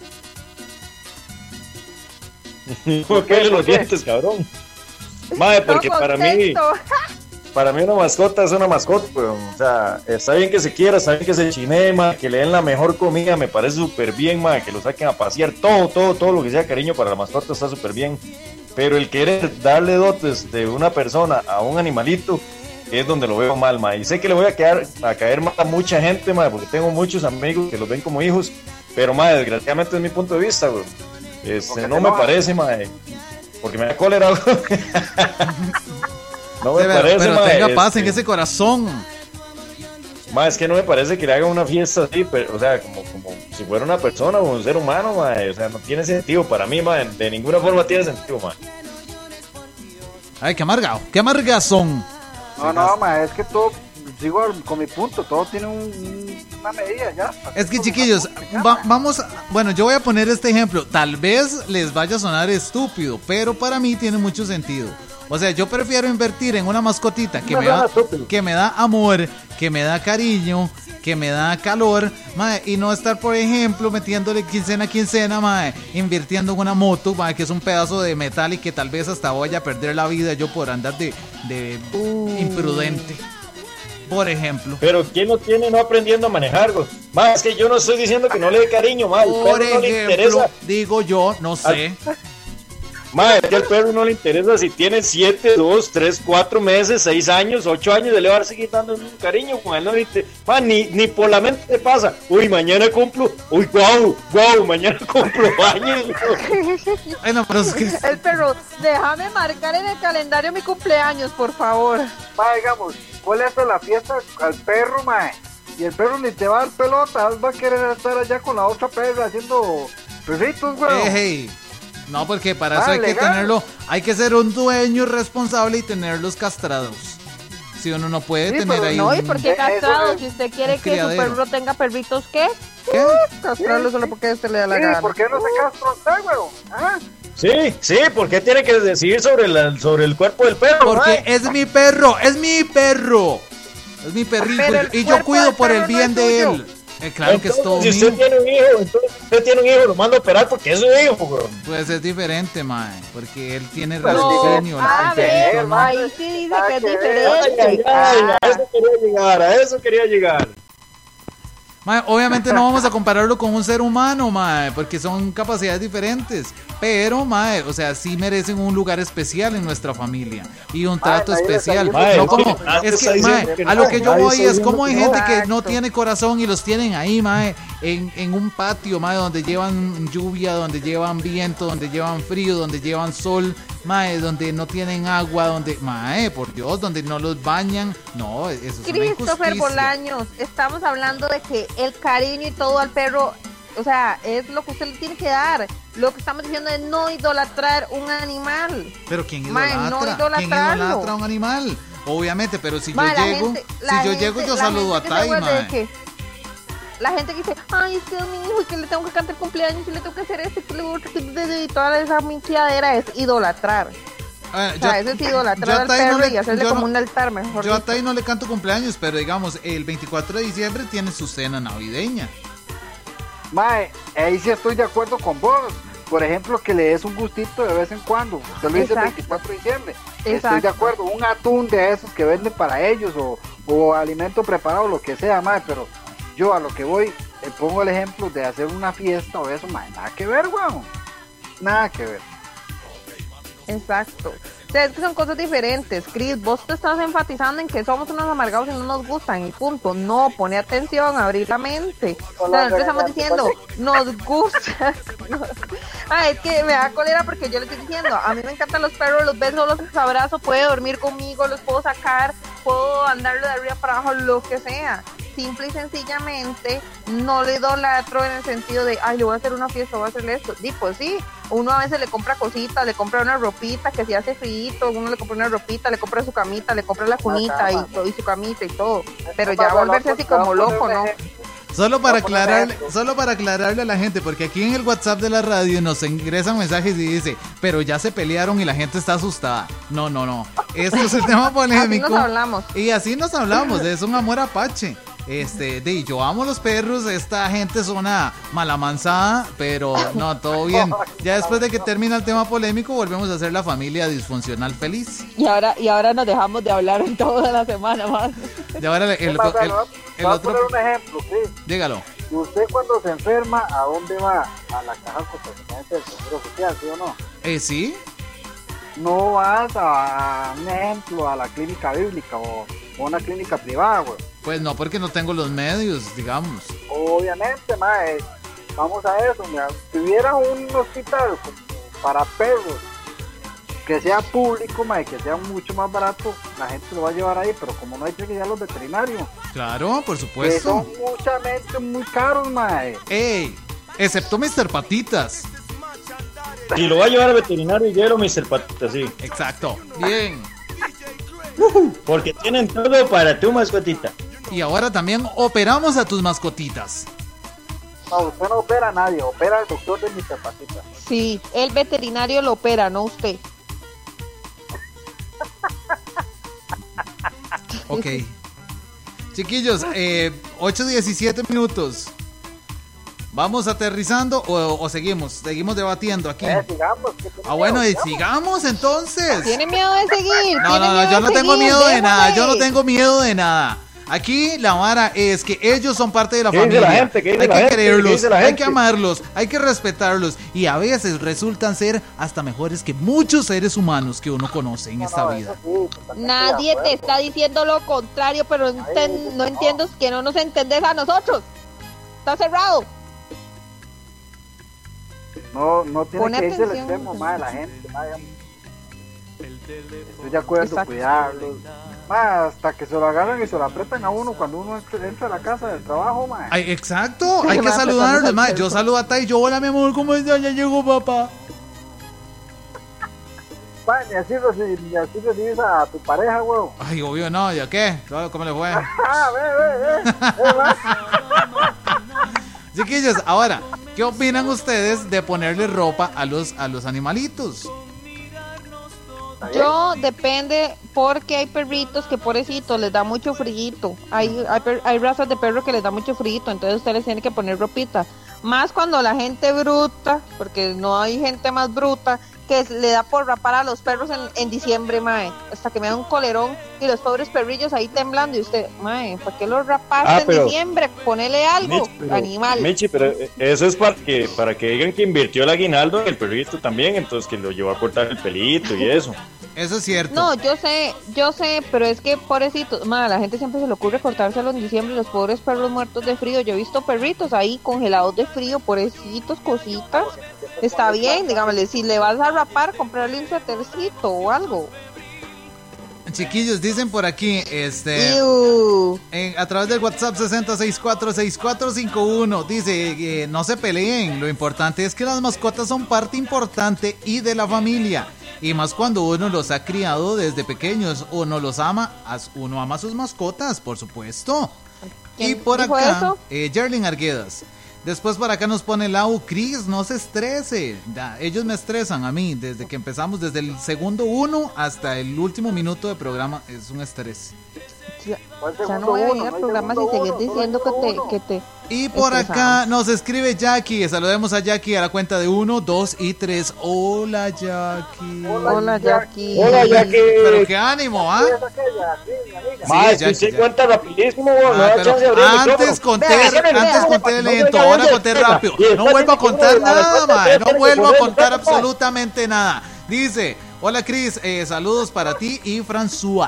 ¿Por qué los dientes, cabrón? Mae, porque para mí una mascota es una mascota, pues. O sea, está bien que se quiera, está bien que se chinee, mae, que le den la mejor comida, me parece súper bien, mae, que lo saquen a pasear, todo lo que sea cariño para la mascota está súper bien. Pero el querer darle dotes de una persona a un animalito es donde lo veo mal, mae. Y sé que le voy a caer mal a mucha gente, mae, porque tengo muchos amigos que los ven como hijos, pero mae, desgraciadamente es mi punto de vista, güey. No me parece, mae, porque me da cólera. No me parece, pero mae, tenga paz en ese corazón. Mae, es que no me parece que le hagan una fiesta así, pero, o sea, como si fuera una persona o un ser humano, mae. O sea, no tiene sentido para mí, mae. De ninguna forma tiene sentido, mae. Ay, qué amargazón. No, mae, es que todo, sigo con mi punto, todo tiene una medida ya. Es que, chiquillos, vamos, bueno, yo voy a poner este ejemplo. Tal vez les vaya a sonar estúpido, pero para mí tiene mucho sentido. O sea, yo prefiero invertir en una mascotita que me da amor, que me da cariño, que me da calor, mae, y no estar, por ejemplo, metiéndole quincena, mae, invirtiendo en una moto, mae, que es un pedazo de metal y que tal vez hasta vaya a perder la vida yo por andar de imprudente. Por ejemplo. Pero ¿quién lo tiene no aprendiendo a manejar, güey? Más que yo no estoy diciendo que no le dé cariño, mae. Por ejemplo, no le interesa. Digo yo, no sé. Mae, es que al perro no le interesa si tiene 7, 2, 3, 4 meses, 6 años, 8 años, le va a seguir dando un cariño con él. No ni por la mente te pasa. Uy, mañana cumplo. Uy, guau, mañana cumplo años. Bueno, pero es que... El perro, déjame marcar en el calendario mi cumpleaños, por favor. Mae, digamos, ¿cuál es la fiesta al perro, mae? Y el perro ni te va a dar pelota, va a querer estar allá con la otra perra haciendo perritos, güey. Hey. No, porque para eso hay que tenerlo, hay que ser un dueño responsable y tenerlos castrados. Si uno no puede tener ahí no, ¿y por qué castrados? Si usted quiere que su perro tenga perritos, ¿qué? Castrarlo solo porque usted le da la gana. ¿Por qué no se castra usted, güey? ¿Ah? Sí, ¿por qué tiene que decidir sobre el cuerpo del perro? Porque es mi perro, es mi perrito, y yo cuido por el bien de él. Claro que es todo si usted tiene un hijo, entonces usted tiene un hijo, lo manda a operar porque es su hijo, weón. Pues es diferente, mae, porque él tiene No, raciocinio. a ver, ahí sí dice que es diferente. A eso quería llegar. Mae, obviamente no vamos a compararlo con un ser humano, mae, porque son capacidades diferentes. Pero, mae, o sea, sí merecen un lugar especial en nuestra familia y un trato especial. Mae, No como, nadie es está que, mae, diciendo que a lo no, que yo nadie voy está es como hay diciendo gente que que no tiene corazón y los tienen ahí, mae, en un patio, mae, donde llevan lluvia, donde llevan viento, donde llevan frío, donde llevan sol, mae, donde no tienen agua, donde, mae, por Dios, donde no los bañan. No, eso es una Christopher injusticia. Bolaños, estamos hablando de que el cariño y todo al perro, o sea, es lo que usted le tiene que dar. Lo que estamos diciendo es no idolatrar un animal. Pero ¿quién Mae, idolatra? no ¿Quién idolatrarlo. idolatra a un animal? Obviamente, pero si Mae, yo llego, yo saludo a Tai, mae. La gente que dice, ay, es que es mi hijo y que le tengo que cantar cumpleaños y le tengo que hacer esto y que le otro, y toda esa minquiadera es idolatrar. O sea, eso es idolatrar al perro y hacerle como un altar, mejor Yo a dicho. Tai no le canto cumpleaños, pero digamos, el 24 de diciembre tiene su cena navideña. Mae, ahí sí estoy de acuerdo con vos. Por ejemplo, que le des un gustito de vez en cuando. Usted lo dice el Exacto. 24 de diciembre. Exacto. Estoy de acuerdo. Un atún de esos que venden para ellos o alimento preparado, lo que sea, mae. Pero yo a lo que voy, pongo el ejemplo de hacer una fiesta o eso, mae. Nada que ver, weón. Nada que ver. Exacto. O sea, es que son cosas diferentes. Chris, vos te estás enfatizando en que somos unos amargados y no nos gustan y punto. No, pone atención, abrir la mente. O sea, nosotros estamos diciendo, nos gusta. Es que me da cólera porque yo le estoy diciendo, a mí me encantan los perros, los beso, los abrazo, puede dormir conmigo, los puedo sacar, puedo andarlo de arriba para abajo, lo que sea. Simple y sencillamente no le idolatro en el sentido de, ay, le voy a hacer una fiesta, voy a hacerle esto. Y pues sí, uno a veces le compra cositas, le compra una ropita que si hace frío, uno le compra una ropita, le compra su camita, le compra la cunita y su camita y todo. Pero ya volverse así como loco, ¿no? Solo para aclararle a la gente, porque aquí en el WhatsApp de la radio nos ingresan mensajes y dice, pero ya se pelearon y la gente está asustada. No. Esto es el tema polémico. Así nos hablamos. Y así nos hablamos, es un amor apache. Yo amo los perros, esta gente es una malamanzada, pero no, todo bien. Ya después de que termina el tema polémico, volvemos a ser la familia disfuncional feliz. Y ahora nos dejamos de hablar en toda la semana más. Y ahora el voy a otro... poner un ejemplo, sí. Dígalo. Usted cuando se enferma, ¿a dónde va? A la caja costarricense del Seguro Social, ¿sí o no? ¿Sí? No vas a un ejemplo, a la clínica bíblica o una clínica privada, güey. Pues no, porque no tengo los medios, digamos. Obviamente, mae, vamos a eso, mira, si hubiera un hospital para perros que sea público, mae, que sea mucho más barato, la gente lo va a llevar ahí, pero como no hay que ir a los veterinarios. Claro, por Que supuesto. son mucha mente muy caros, mae. ¡Ey! Excepto Mr. Patitas. Si lo va a llevar al veterinario, llévelo Mr. Patita, sí. Exacto. Bien. Porque tienen todo para tu mascotita. Y ahora también operamos a tus mascotitas. No, usted no opera a nadie, opera al doctor de Mr. Patita. Sí, el veterinario lo opera, no usted. Ok. Chiquillos, 8:17 minutos. ¿Vamos aterrizando o seguimos debatiendo aquí? Sigamos. Bueno, sigamos entonces. ¿Tiene miedo de seguir? No, yo no tengo miedo de nada, yo no tengo miedo de nada. Aquí la vara es que ellos son parte de la familia. Hay que quererlos, hay que amarlos, hay que respetarlos y a veces resultan ser hasta mejores que muchos seres humanos que uno conoce en esta vida. Nadie te está diciendo lo contrario, pero no entiendo que no nos entendés a nosotros. Está cerrado. No tiene Pone que irse al atención, extremo, mae, la gente, mae. Estoy de acuerdo, Exacto. cuidarlos. Mae, hasta que se lo agarran y se lo apretan a uno cuando uno entra a la casa del trabajo, mae. Ay, exacto, hay que saludarlos, mae. Yo saludo a Tai, yo, hola mi amor, ¿cómo estás? Ya llegó papá. Mae, ni así recibes a tu pareja, weón. Ay, obvio no, ¿ya qué? ¿Cómo le fue? Chiquillos, ahora, ¿qué opinan ustedes de ponerle ropa a los animalitos? Yo depende, porque hay perritos que pobrecitos les da mucho frío. Hay razas de perros que les da mucho frío, entonces usted les tiene que poner ropita. Más cuando la gente bruta, porque no hay gente más bruta, que le da por rapar a los perros en diciembre, mae, hasta que me da un colerón y los pobres perrillos ahí temblando y usted, mae, ¿para qué los rapaste en diciembre? Ponele algo, animal. Michi, pero eso es para que digan que invirtió el aguinaldo en el perrito también, entonces que lo llevó a cortar el pelito y eso. Eso es cierto. No, yo sé, pero es que pobrecitos, a la gente siempre se le ocurre cortárselo en diciembre, los pobres perros muertos de frío. Yo he visto perritos ahí congelados de frío, pobrecitos, cositas. Está bien, dígamele, si le vas a rapar, comprarle un suétercito o algo. Chiquillos, dicen por aquí, a través del WhatsApp 60646451, dice, no se peleen, lo importante es que las mascotas son parte importante y de la familia, y más cuando uno los ha criado desde pequeños, uno ama a sus mascotas, por supuesto. Y por acá, Jerlin Arguedas. Después por acá nos pone Lau, Cris, no se estrese. Ellos me estresan a mí, desde que empezamos, desde el segundo 1 hasta el último minuto de programa, es un estrés. Ya no voy a venir al programa si seguís diciendo que te Y por acá nos escribe Jackie, saludemos a Jackie a la cuenta de 1, 2 y 3. Hola Jackie. Hola Jackie. Hola Jackie. Pero qué ánimo, ¿ah? Más, sí, se cuenta rapidísimo, antes conté lento, ahora conté rápido. No vuelvo a contar nada, mae, no vuelvo a contar absolutamente nada. Dice, hola Cris, saludos para ti y François.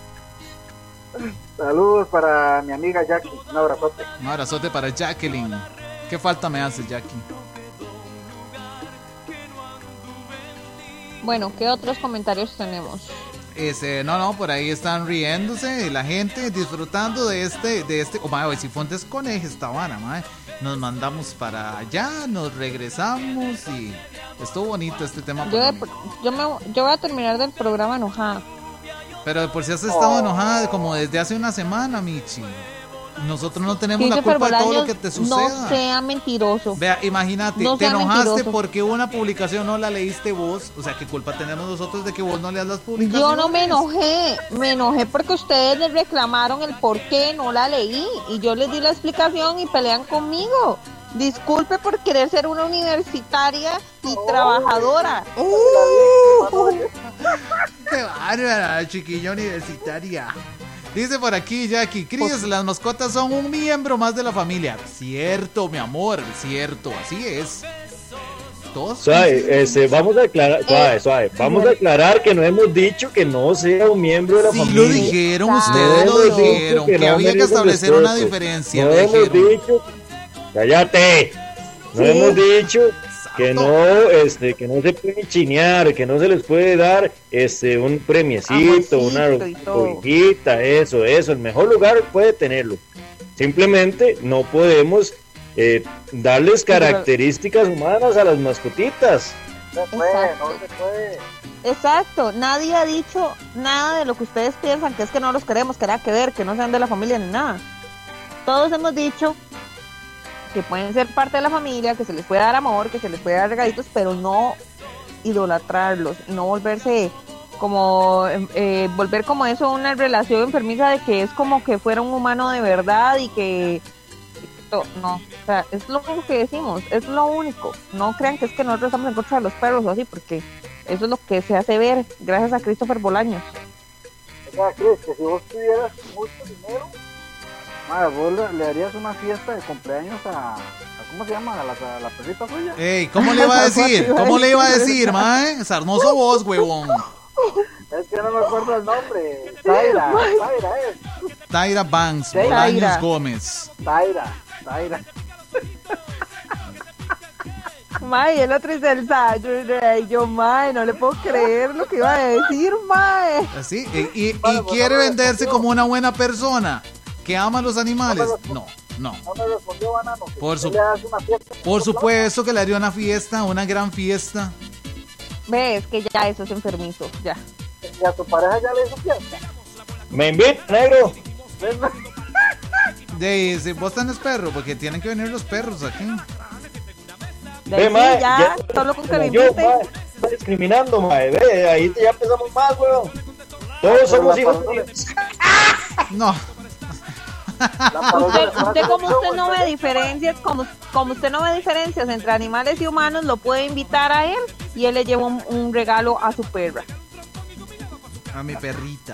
Saludos para mi amiga Jackie, un abrazote. Un abrazote para Jacqueline. ¿Qué falta me hace, Jackie? Bueno, ¿qué otros comentarios tenemos? No, por ahí están riéndose, la gente disfrutando de este, hoy si fue un desconeje esta vara, mae. Nos mandamos para allá, nos regresamos y estuvo bonito este tema. Yo voy a terminar del programa enojada. Pero de por si has estado enojada como desde hace una semana, Michi. Nosotros no tenemos la culpa de todo lo que te suceda. No sea mentiroso. Vea, imagínate, te enojaste porque una publicación no la leíste vos. O sea, ¿qué culpa tenemos nosotros de que vos no leas las publicaciones? Yo no me enojé porque ustedes les reclamaron el por qué no la leí. Y yo les di la explicación y pelean conmigo. Disculpe por querer ser una universitaria y trabajadora. ¡Qué bárbara, chiquilla universitaria! Dice por aquí Jackie, Cris, las mascotas son un miembro más de la familia. Cierto, mi amor, cierto, así es. Vamos a aclarar, vamos a aclarar que no hemos dicho que no sea un miembro de la familia. Lo dijeron, ustedes lo dijeron, que había que establecer una diferencia. No hemos dicho, cállate, no hemos dicho que no se puede chinear, que no se les puede dar un premiecito, una cobijita, eso, el mejor lugar puede tenerlo. Simplemente no podemos darles características humanas a las mascotitas. No se puede. Exacto, nadie ha dicho nada de lo que ustedes piensan, que es que no los queremos, que nada que ver, que no sean de la familia ni nada. Todos hemos dicho que pueden ser parte de la familia, que se les puede dar amor, que se les puede dar regalitos, pero no idolatrarlos, no volverse como volver como eso una relación enfermiza de que es como que fuera un humano de verdad y que no, o sea, es lo único que decimos, es lo único. No crean que es que nosotros estamos en contra de los perros o así, porque eso es lo que se hace ver gracias a Christopher Bolaños. Oiga, Cris, que si vos tuvieras mucho dinero, vos le harías una fiesta de cumpleaños a ¿cómo se llama? A la perrita suya. Ey, ¿cómo le iba a decir? ¿Cómo le iba a decir, mae? Sarnoso vos, huevón. Es que no me acuerdo el nombre. Taira es. Taira Banks, Bolaños Gómez. Taira. Mae, el otro es el Saturday. Yo, mae, no le puedo creer lo que iba a decir, mae. Así, y quiere venderse como una buena persona que ama a los animales. No. No me respondió, Banano. Por supuesto que le haría una fiesta, una gran fiesta. Ves que ya eso es enfermizo, ya. ¿Y a tu pareja ya le hizo fiesta? Me invita, negro. Si vos tenés perro, porque tienen que venir los perros aquí. Ya, solo con que me invite. está discriminando, mae. Ve, ahí ya empezamos más, weón. Todos somos hijos de Dios. No. Usted como usted no ve diferencias, como usted no ve diferencias entre animales y humanos, lo puede invitar a él y él le lleva un regalo a su perra. A mi perrita.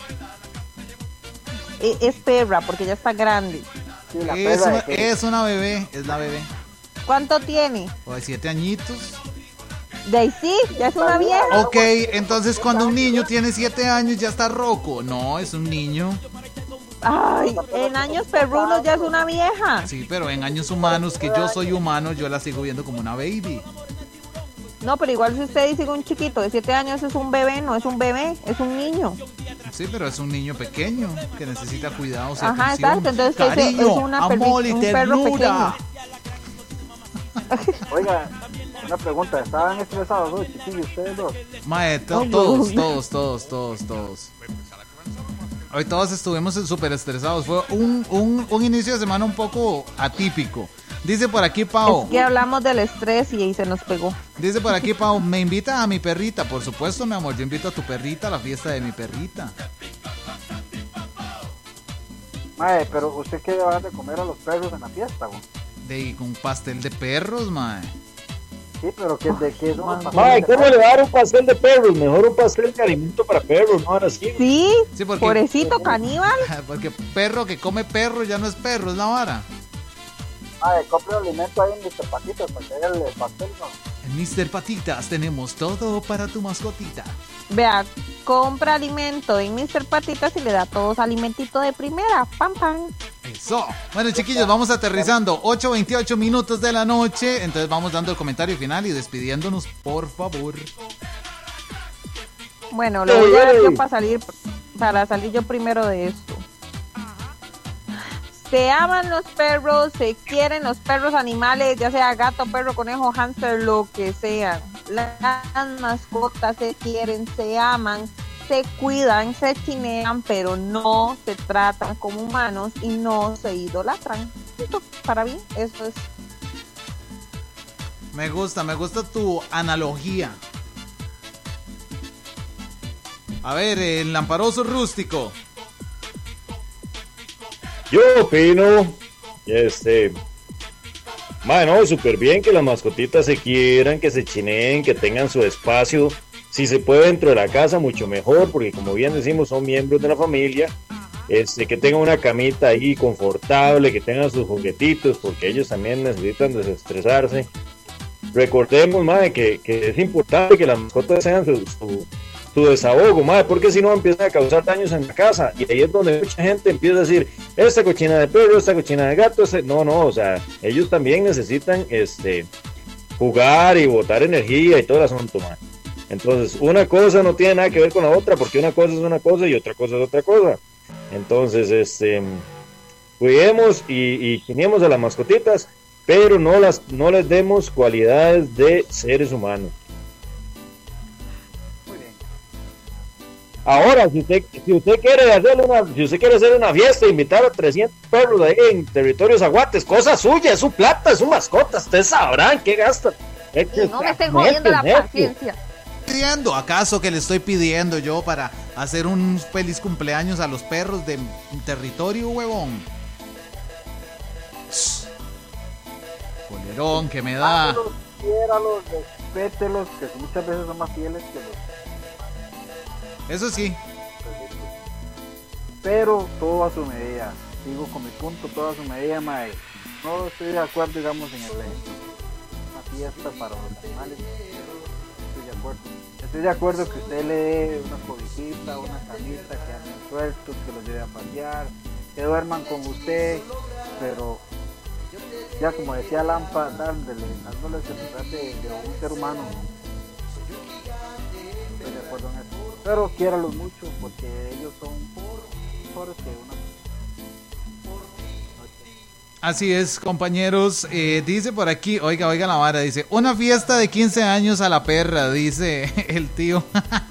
Es perra porque ya está grande. Sí, la Es perra una, de que- es una bebé, es la bebé. ¿Cuánto tiene? O de 7 añitos. De ahí sí, ya es una vieja. Ok, entonces cuando un niño tiene 7 años ya está roco. No, es un niño. Ay, en años perrunos ya es una vieja. Sí, pero en años humanos, que yo soy humano, yo la sigo viendo como una baby. No, pero igual si usted dice que un chiquito de 7 años es un bebé, no es un bebé, es un niño. Sí, pero es un niño pequeño que necesita cuidados y Ajá, atención. exacto, entonces usted dice, Cariño, es una amor y un perro ternura. Oiga, una pregunta, ¿estaban estresados hoy, chiquillos, ustedes dos? Mae, Ay, todos. Hoy todos estuvimos súper estresados. Fue un inicio de semana un poco atípico. Dice por aquí Pau. Es que hablamos del estrés y se nos pegó. Dice por aquí Pau, me invita a mi perrita. Por supuesto, mi amor, yo invito a tu perrita a la fiesta de mi perrita. Mae, pero ¿usted qué le va a dar de comer a los perros en la fiesta, güey? De un pastel de perros, mae. Sí, pero ¿qué, ¿de qué son los Mae, pasteles de ¿cómo le perros? va a dar un pastel de perros? Mejor un pastel de alimento para perros, no ahora sí. Sí, Sí, porque- pobrecito caníbal. Porque perro que come perro ya no es perro, es la vara. Mae, compre alimento ahí en Mr. Patitas para que haga el pastel, ¿no? En Mr. Patitas tenemos todo para tu mascotita. Vea, compra alimento en Mr. Patitas y le da a todos alimentito de primera. Pam, pam. Eso. Bueno, chiquillos, vamos aterrizando. 8:28 minutos de la noche. Entonces vamos dando el comentario final y despidiéndonos, por favor. Bueno, lo voy a dar yo para salir yo primero de esto. Se aman los perros, se quieren los perros animales, ya sea gato, perro, conejo, hámster, lo que sea. Las mascotas se quieren, se aman, se cuidan, se chinean, pero no se tratan como humanos y no se idolatran. Punto. Para mí, eso es. Me gusta tu analogía. A ver, el lamparoso rústico. Yo opino, no, súper bien que las mascotitas se quieran, que se chineen, que tengan su espacio. Si se puede dentro de la casa, mucho mejor, porque como bien decimos, son miembros de la familia. Que tengan una camita ahí confortable, que tengan sus juguetitos, porque ellos también necesitan desestresarse. Recordemos, madre, que es importante que las mascotas tengan su desahogo, madre, porque si no empiezan a causar daños en la casa, y ahí es donde mucha gente empieza a decir, esta cochina de perro, esta cochina de gato, no, o sea, ellos también necesitan jugar y botar energía y todo el asunto, madre. Entonces, una cosa no tiene nada que ver con la otra, porque una cosa es una cosa y otra cosa es otra cosa. Entonces, cuidemos y geniemos a las mascotitas, pero no les demos cualidades de seres humanos. Ahora, si usted quiere hacer una fiesta, invitar a 300 perros ahí en territorios aguates, cosa suya, es su plata, es su mascota, ustedes sabrán qué gastan. No me estén jodiendo la paciencia. ¿Pidiendo? ¿Acaso que le estoy pidiendo yo para hacer un feliz cumpleaños a los perros de mi territorio, huevón? Colerón que me da. Quiéralos, respételos, que muchas veces son más fieles que los. Eso sí. Pero todo a su medida. Sigo con mi punto, todo a su medida, mae. No estoy de acuerdo, digamos, en una fiesta para los animales. Estoy de acuerdo que usted le dé una cobijita, una camita, que anden sueltos, que los lleve a pasear, que duerman con usted, pero ya como decía Lampa, dándoles el trate de un ser humano. Estoy de acuerdo en eso. Pero quiéralos mucho, porque ellos son mejores que una. Así es, compañeros. Dice por aquí, oiga la vara, dice, una fiesta de 15 años a la perra, dice el tío.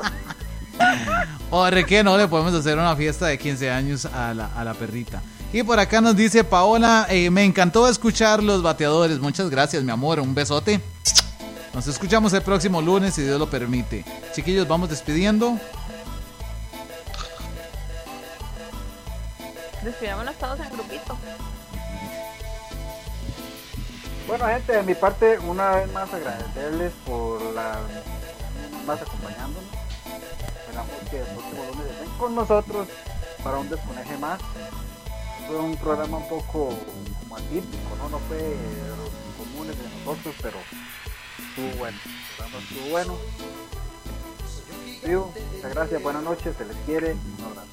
¿Por qué no le podemos hacer una fiesta de 15 años a la perrita? Y por acá nos dice Paola, me encantó escuchar los bateadores. Muchas gracias, mi amor, un besote. Nos escuchamos el próximo lunes, si Dios lo permite. Chiquillos, vamos despidiendo. Despidámonos todos en grupito. Bueno, gente, de mi parte, una vez más agradecerles por más acompañándonos. Esperamos que el próximo lunes estén con nosotros para un desconeje más. Fue un programa un poco como atípico, no fue de los comunes de nosotros, pero estuvo bueno. El programa estuvo bueno. Vivo, muchas gracias, buenas noches, se les quiere, un abrazo.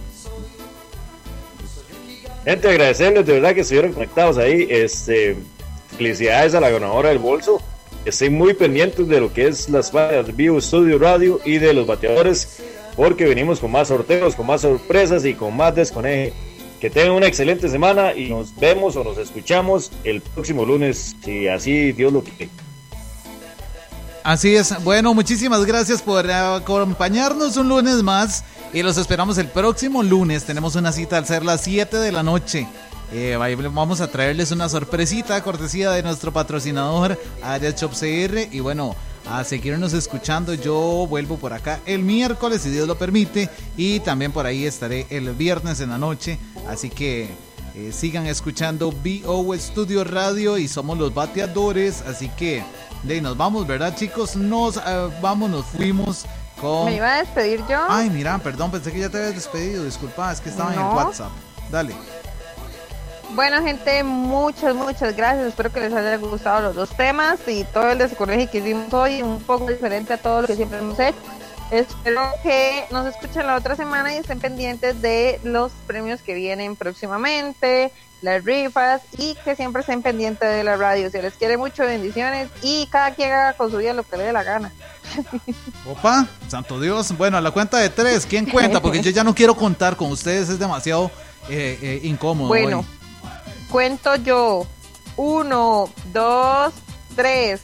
Gente, agradecerles de verdad que estuvieron conectados ahí. Felicidades a la ganadora del bolso. Estén muy pendientes de lo que es las fallas de Vivo Studio Radio y de los bateadores, porque venimos con más sorteos, con más sorpresas y con más desconeje. Que tengan una excelente semana y nos vemos o nos escuchamos el próximo lunes, si así Dios lo quiere. Así es. Bueno, muchísimas gracias por acompañarnos un lunes más y los esperamos el próximo lunes. Tenemos una cita al ser las 7 de la noche. Vamos a traerles una sorpresita cortesía de nuestro patrocinador Área Shop CR y bueno, a seguirnos escuchando. Yo vuelvo por acá el miércoles si Dios lo permite y también por ahí estaré el viernes en la noche, así que sigan escuchando VO Studio Radio y somos los bateadores, así que de ahí nos vamos, ¿verdad, chicos? Nos fuimos con... ¿Me iba a despedir yo? Ay, mira, perdón, pensé que ya te habías despedido, disculpa, es que estaba en WhatsApp. Dale. Bueno, gente, muchas gracias. Espero que les hayan gustado los dos temas y todo el desconeje que hicimos hoy, un poco diferente a todo lo que siempre hemos hecho. Espero que nos escuchen la otra semana y estén pendientes de los premios que vienen próximamente, las rifas y que siempre estén pendientes de la radio. Se les quiere mucho, bendiciones y cada quien haga con su vida lo que le dé la gana. Opa, santo Dios. Bueno, a la cuenta de 3, ¿quién cuenta? Porque yo ya no quiero contar con ustedes, es demasiado incómodo. Bueno. Hoy. Cuento yo. 1, 2, 3.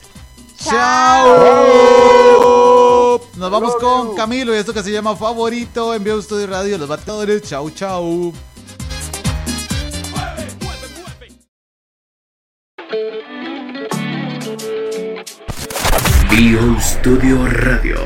¡Chao! Nos vamos con Camilo y esto que se llama Favorito en Vivo Studio Radio. Los bateadores. Chao, chao. Vivo Studio Radio.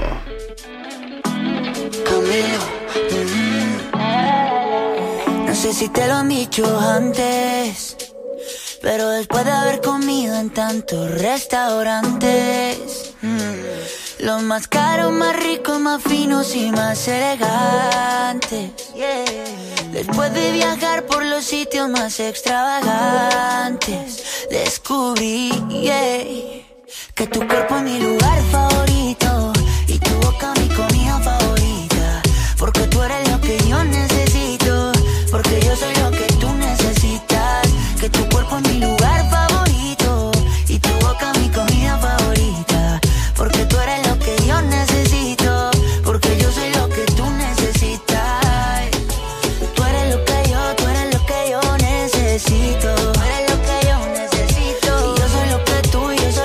No sé si te lo han dicho antes, pero después de haber comido en tantos restaurantes, los más caros, más ricos, más finos y más elegantes, después de viajar por los sitios más extravagantes, descubrí que tu cuerpo es mi lugar favorito y tu boca mi comida favorita, porque tú eres lo que yo necesito, porque yo soy lo que tú necesitas, que tu cuerpo es mi lugar favorito y tu boca mi comida favorita, porque tú eres lo que yo necesito, porque yo soy lo que tú necesitas, tú eres lo que yo necesito, tú eres lo que yo necesito, y yo soy lo que tú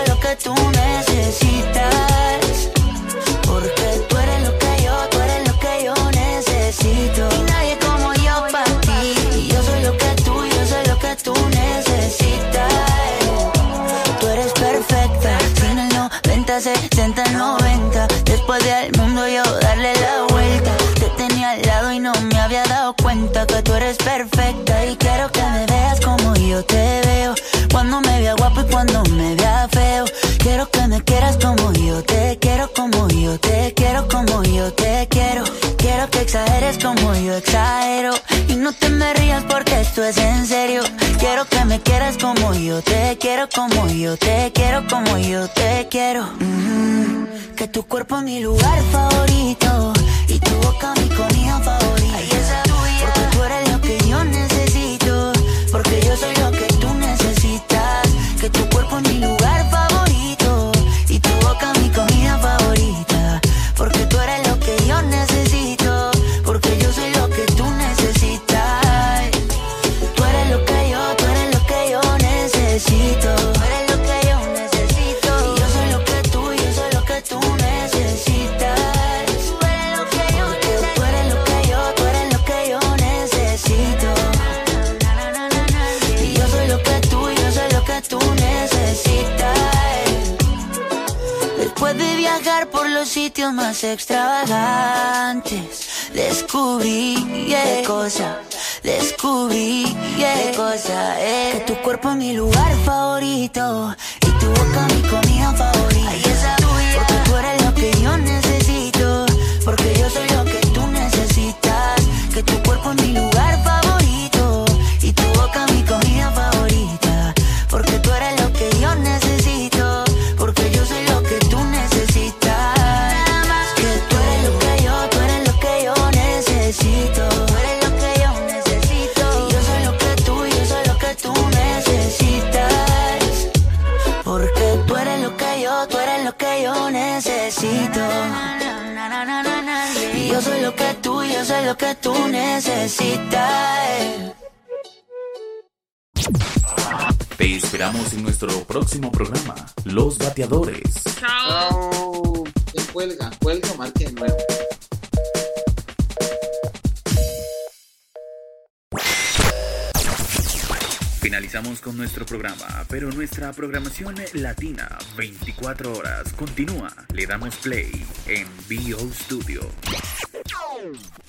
necesitas, porque tú eres lo que yo necesito, y nadie como yo para ti, y yo soy lo que tú necesitas, tú eres perfecta, sin el 90, 60, 90, después del mundo yo darle la vuelta, te tenía al lado y no me había dado cuenta que tú eres perfecta, y quiero que me veas como yo te veo, cuando me vea guapo y cuando me vea feo, quiero que me quieras como yo te quiero, como yo te quiero, como yo te quiero, quiero que exageres como yo exagero, y no te me rías porque esto es en serio, quiero que me quieras como yo te quiero, como yo te quiero, como yo te quiero, que tu cuerpo es mi lugar favorito y tu boca mi comida favorita, porque tú eres lo que yo necesito, porque yo soy lo que tú necesitas, que tu cuerpo es mi lugar favorito y tu boca mi comida favorita, porque tú eres lo que yo necesito, porque yo soy lo que tú necesitas, tú eres lo que yo necesito, tú eres lo que yo necesito, y yo soy lo que tú necesitas, tú eres lo que yo necesito, tú eres lo andar por los sitios más extravagantes. Descubrí qué cosa, que tu cuerpo es mi lugar favorito y tu boca mi comida favorita. Ay, esa tuya, porque tú eres lo que yo necesito, porque yo soy lo que tú necesitas. Que tu cuerpo es mi lugar favorito y tu boca mi comida favorita, porque tú eres lo que yo necesito, porque yo soy lo que tú necesitas. Nada más que tú eres lo que yo necesito. Tú eres lo que yo necesito. Y yo soy lo que tú necesitas. Porque tú eres lo que yo necesito. Y yo soy lo que tú necesitas. Te esperamos en nuestro próximo programa, Los Bateadores. Chao. Cuelga, marque de nuevo. Finalizamos con nuestro programa, pero nuestra programación latina 24 horas continúa. Le damos play en BO Studio.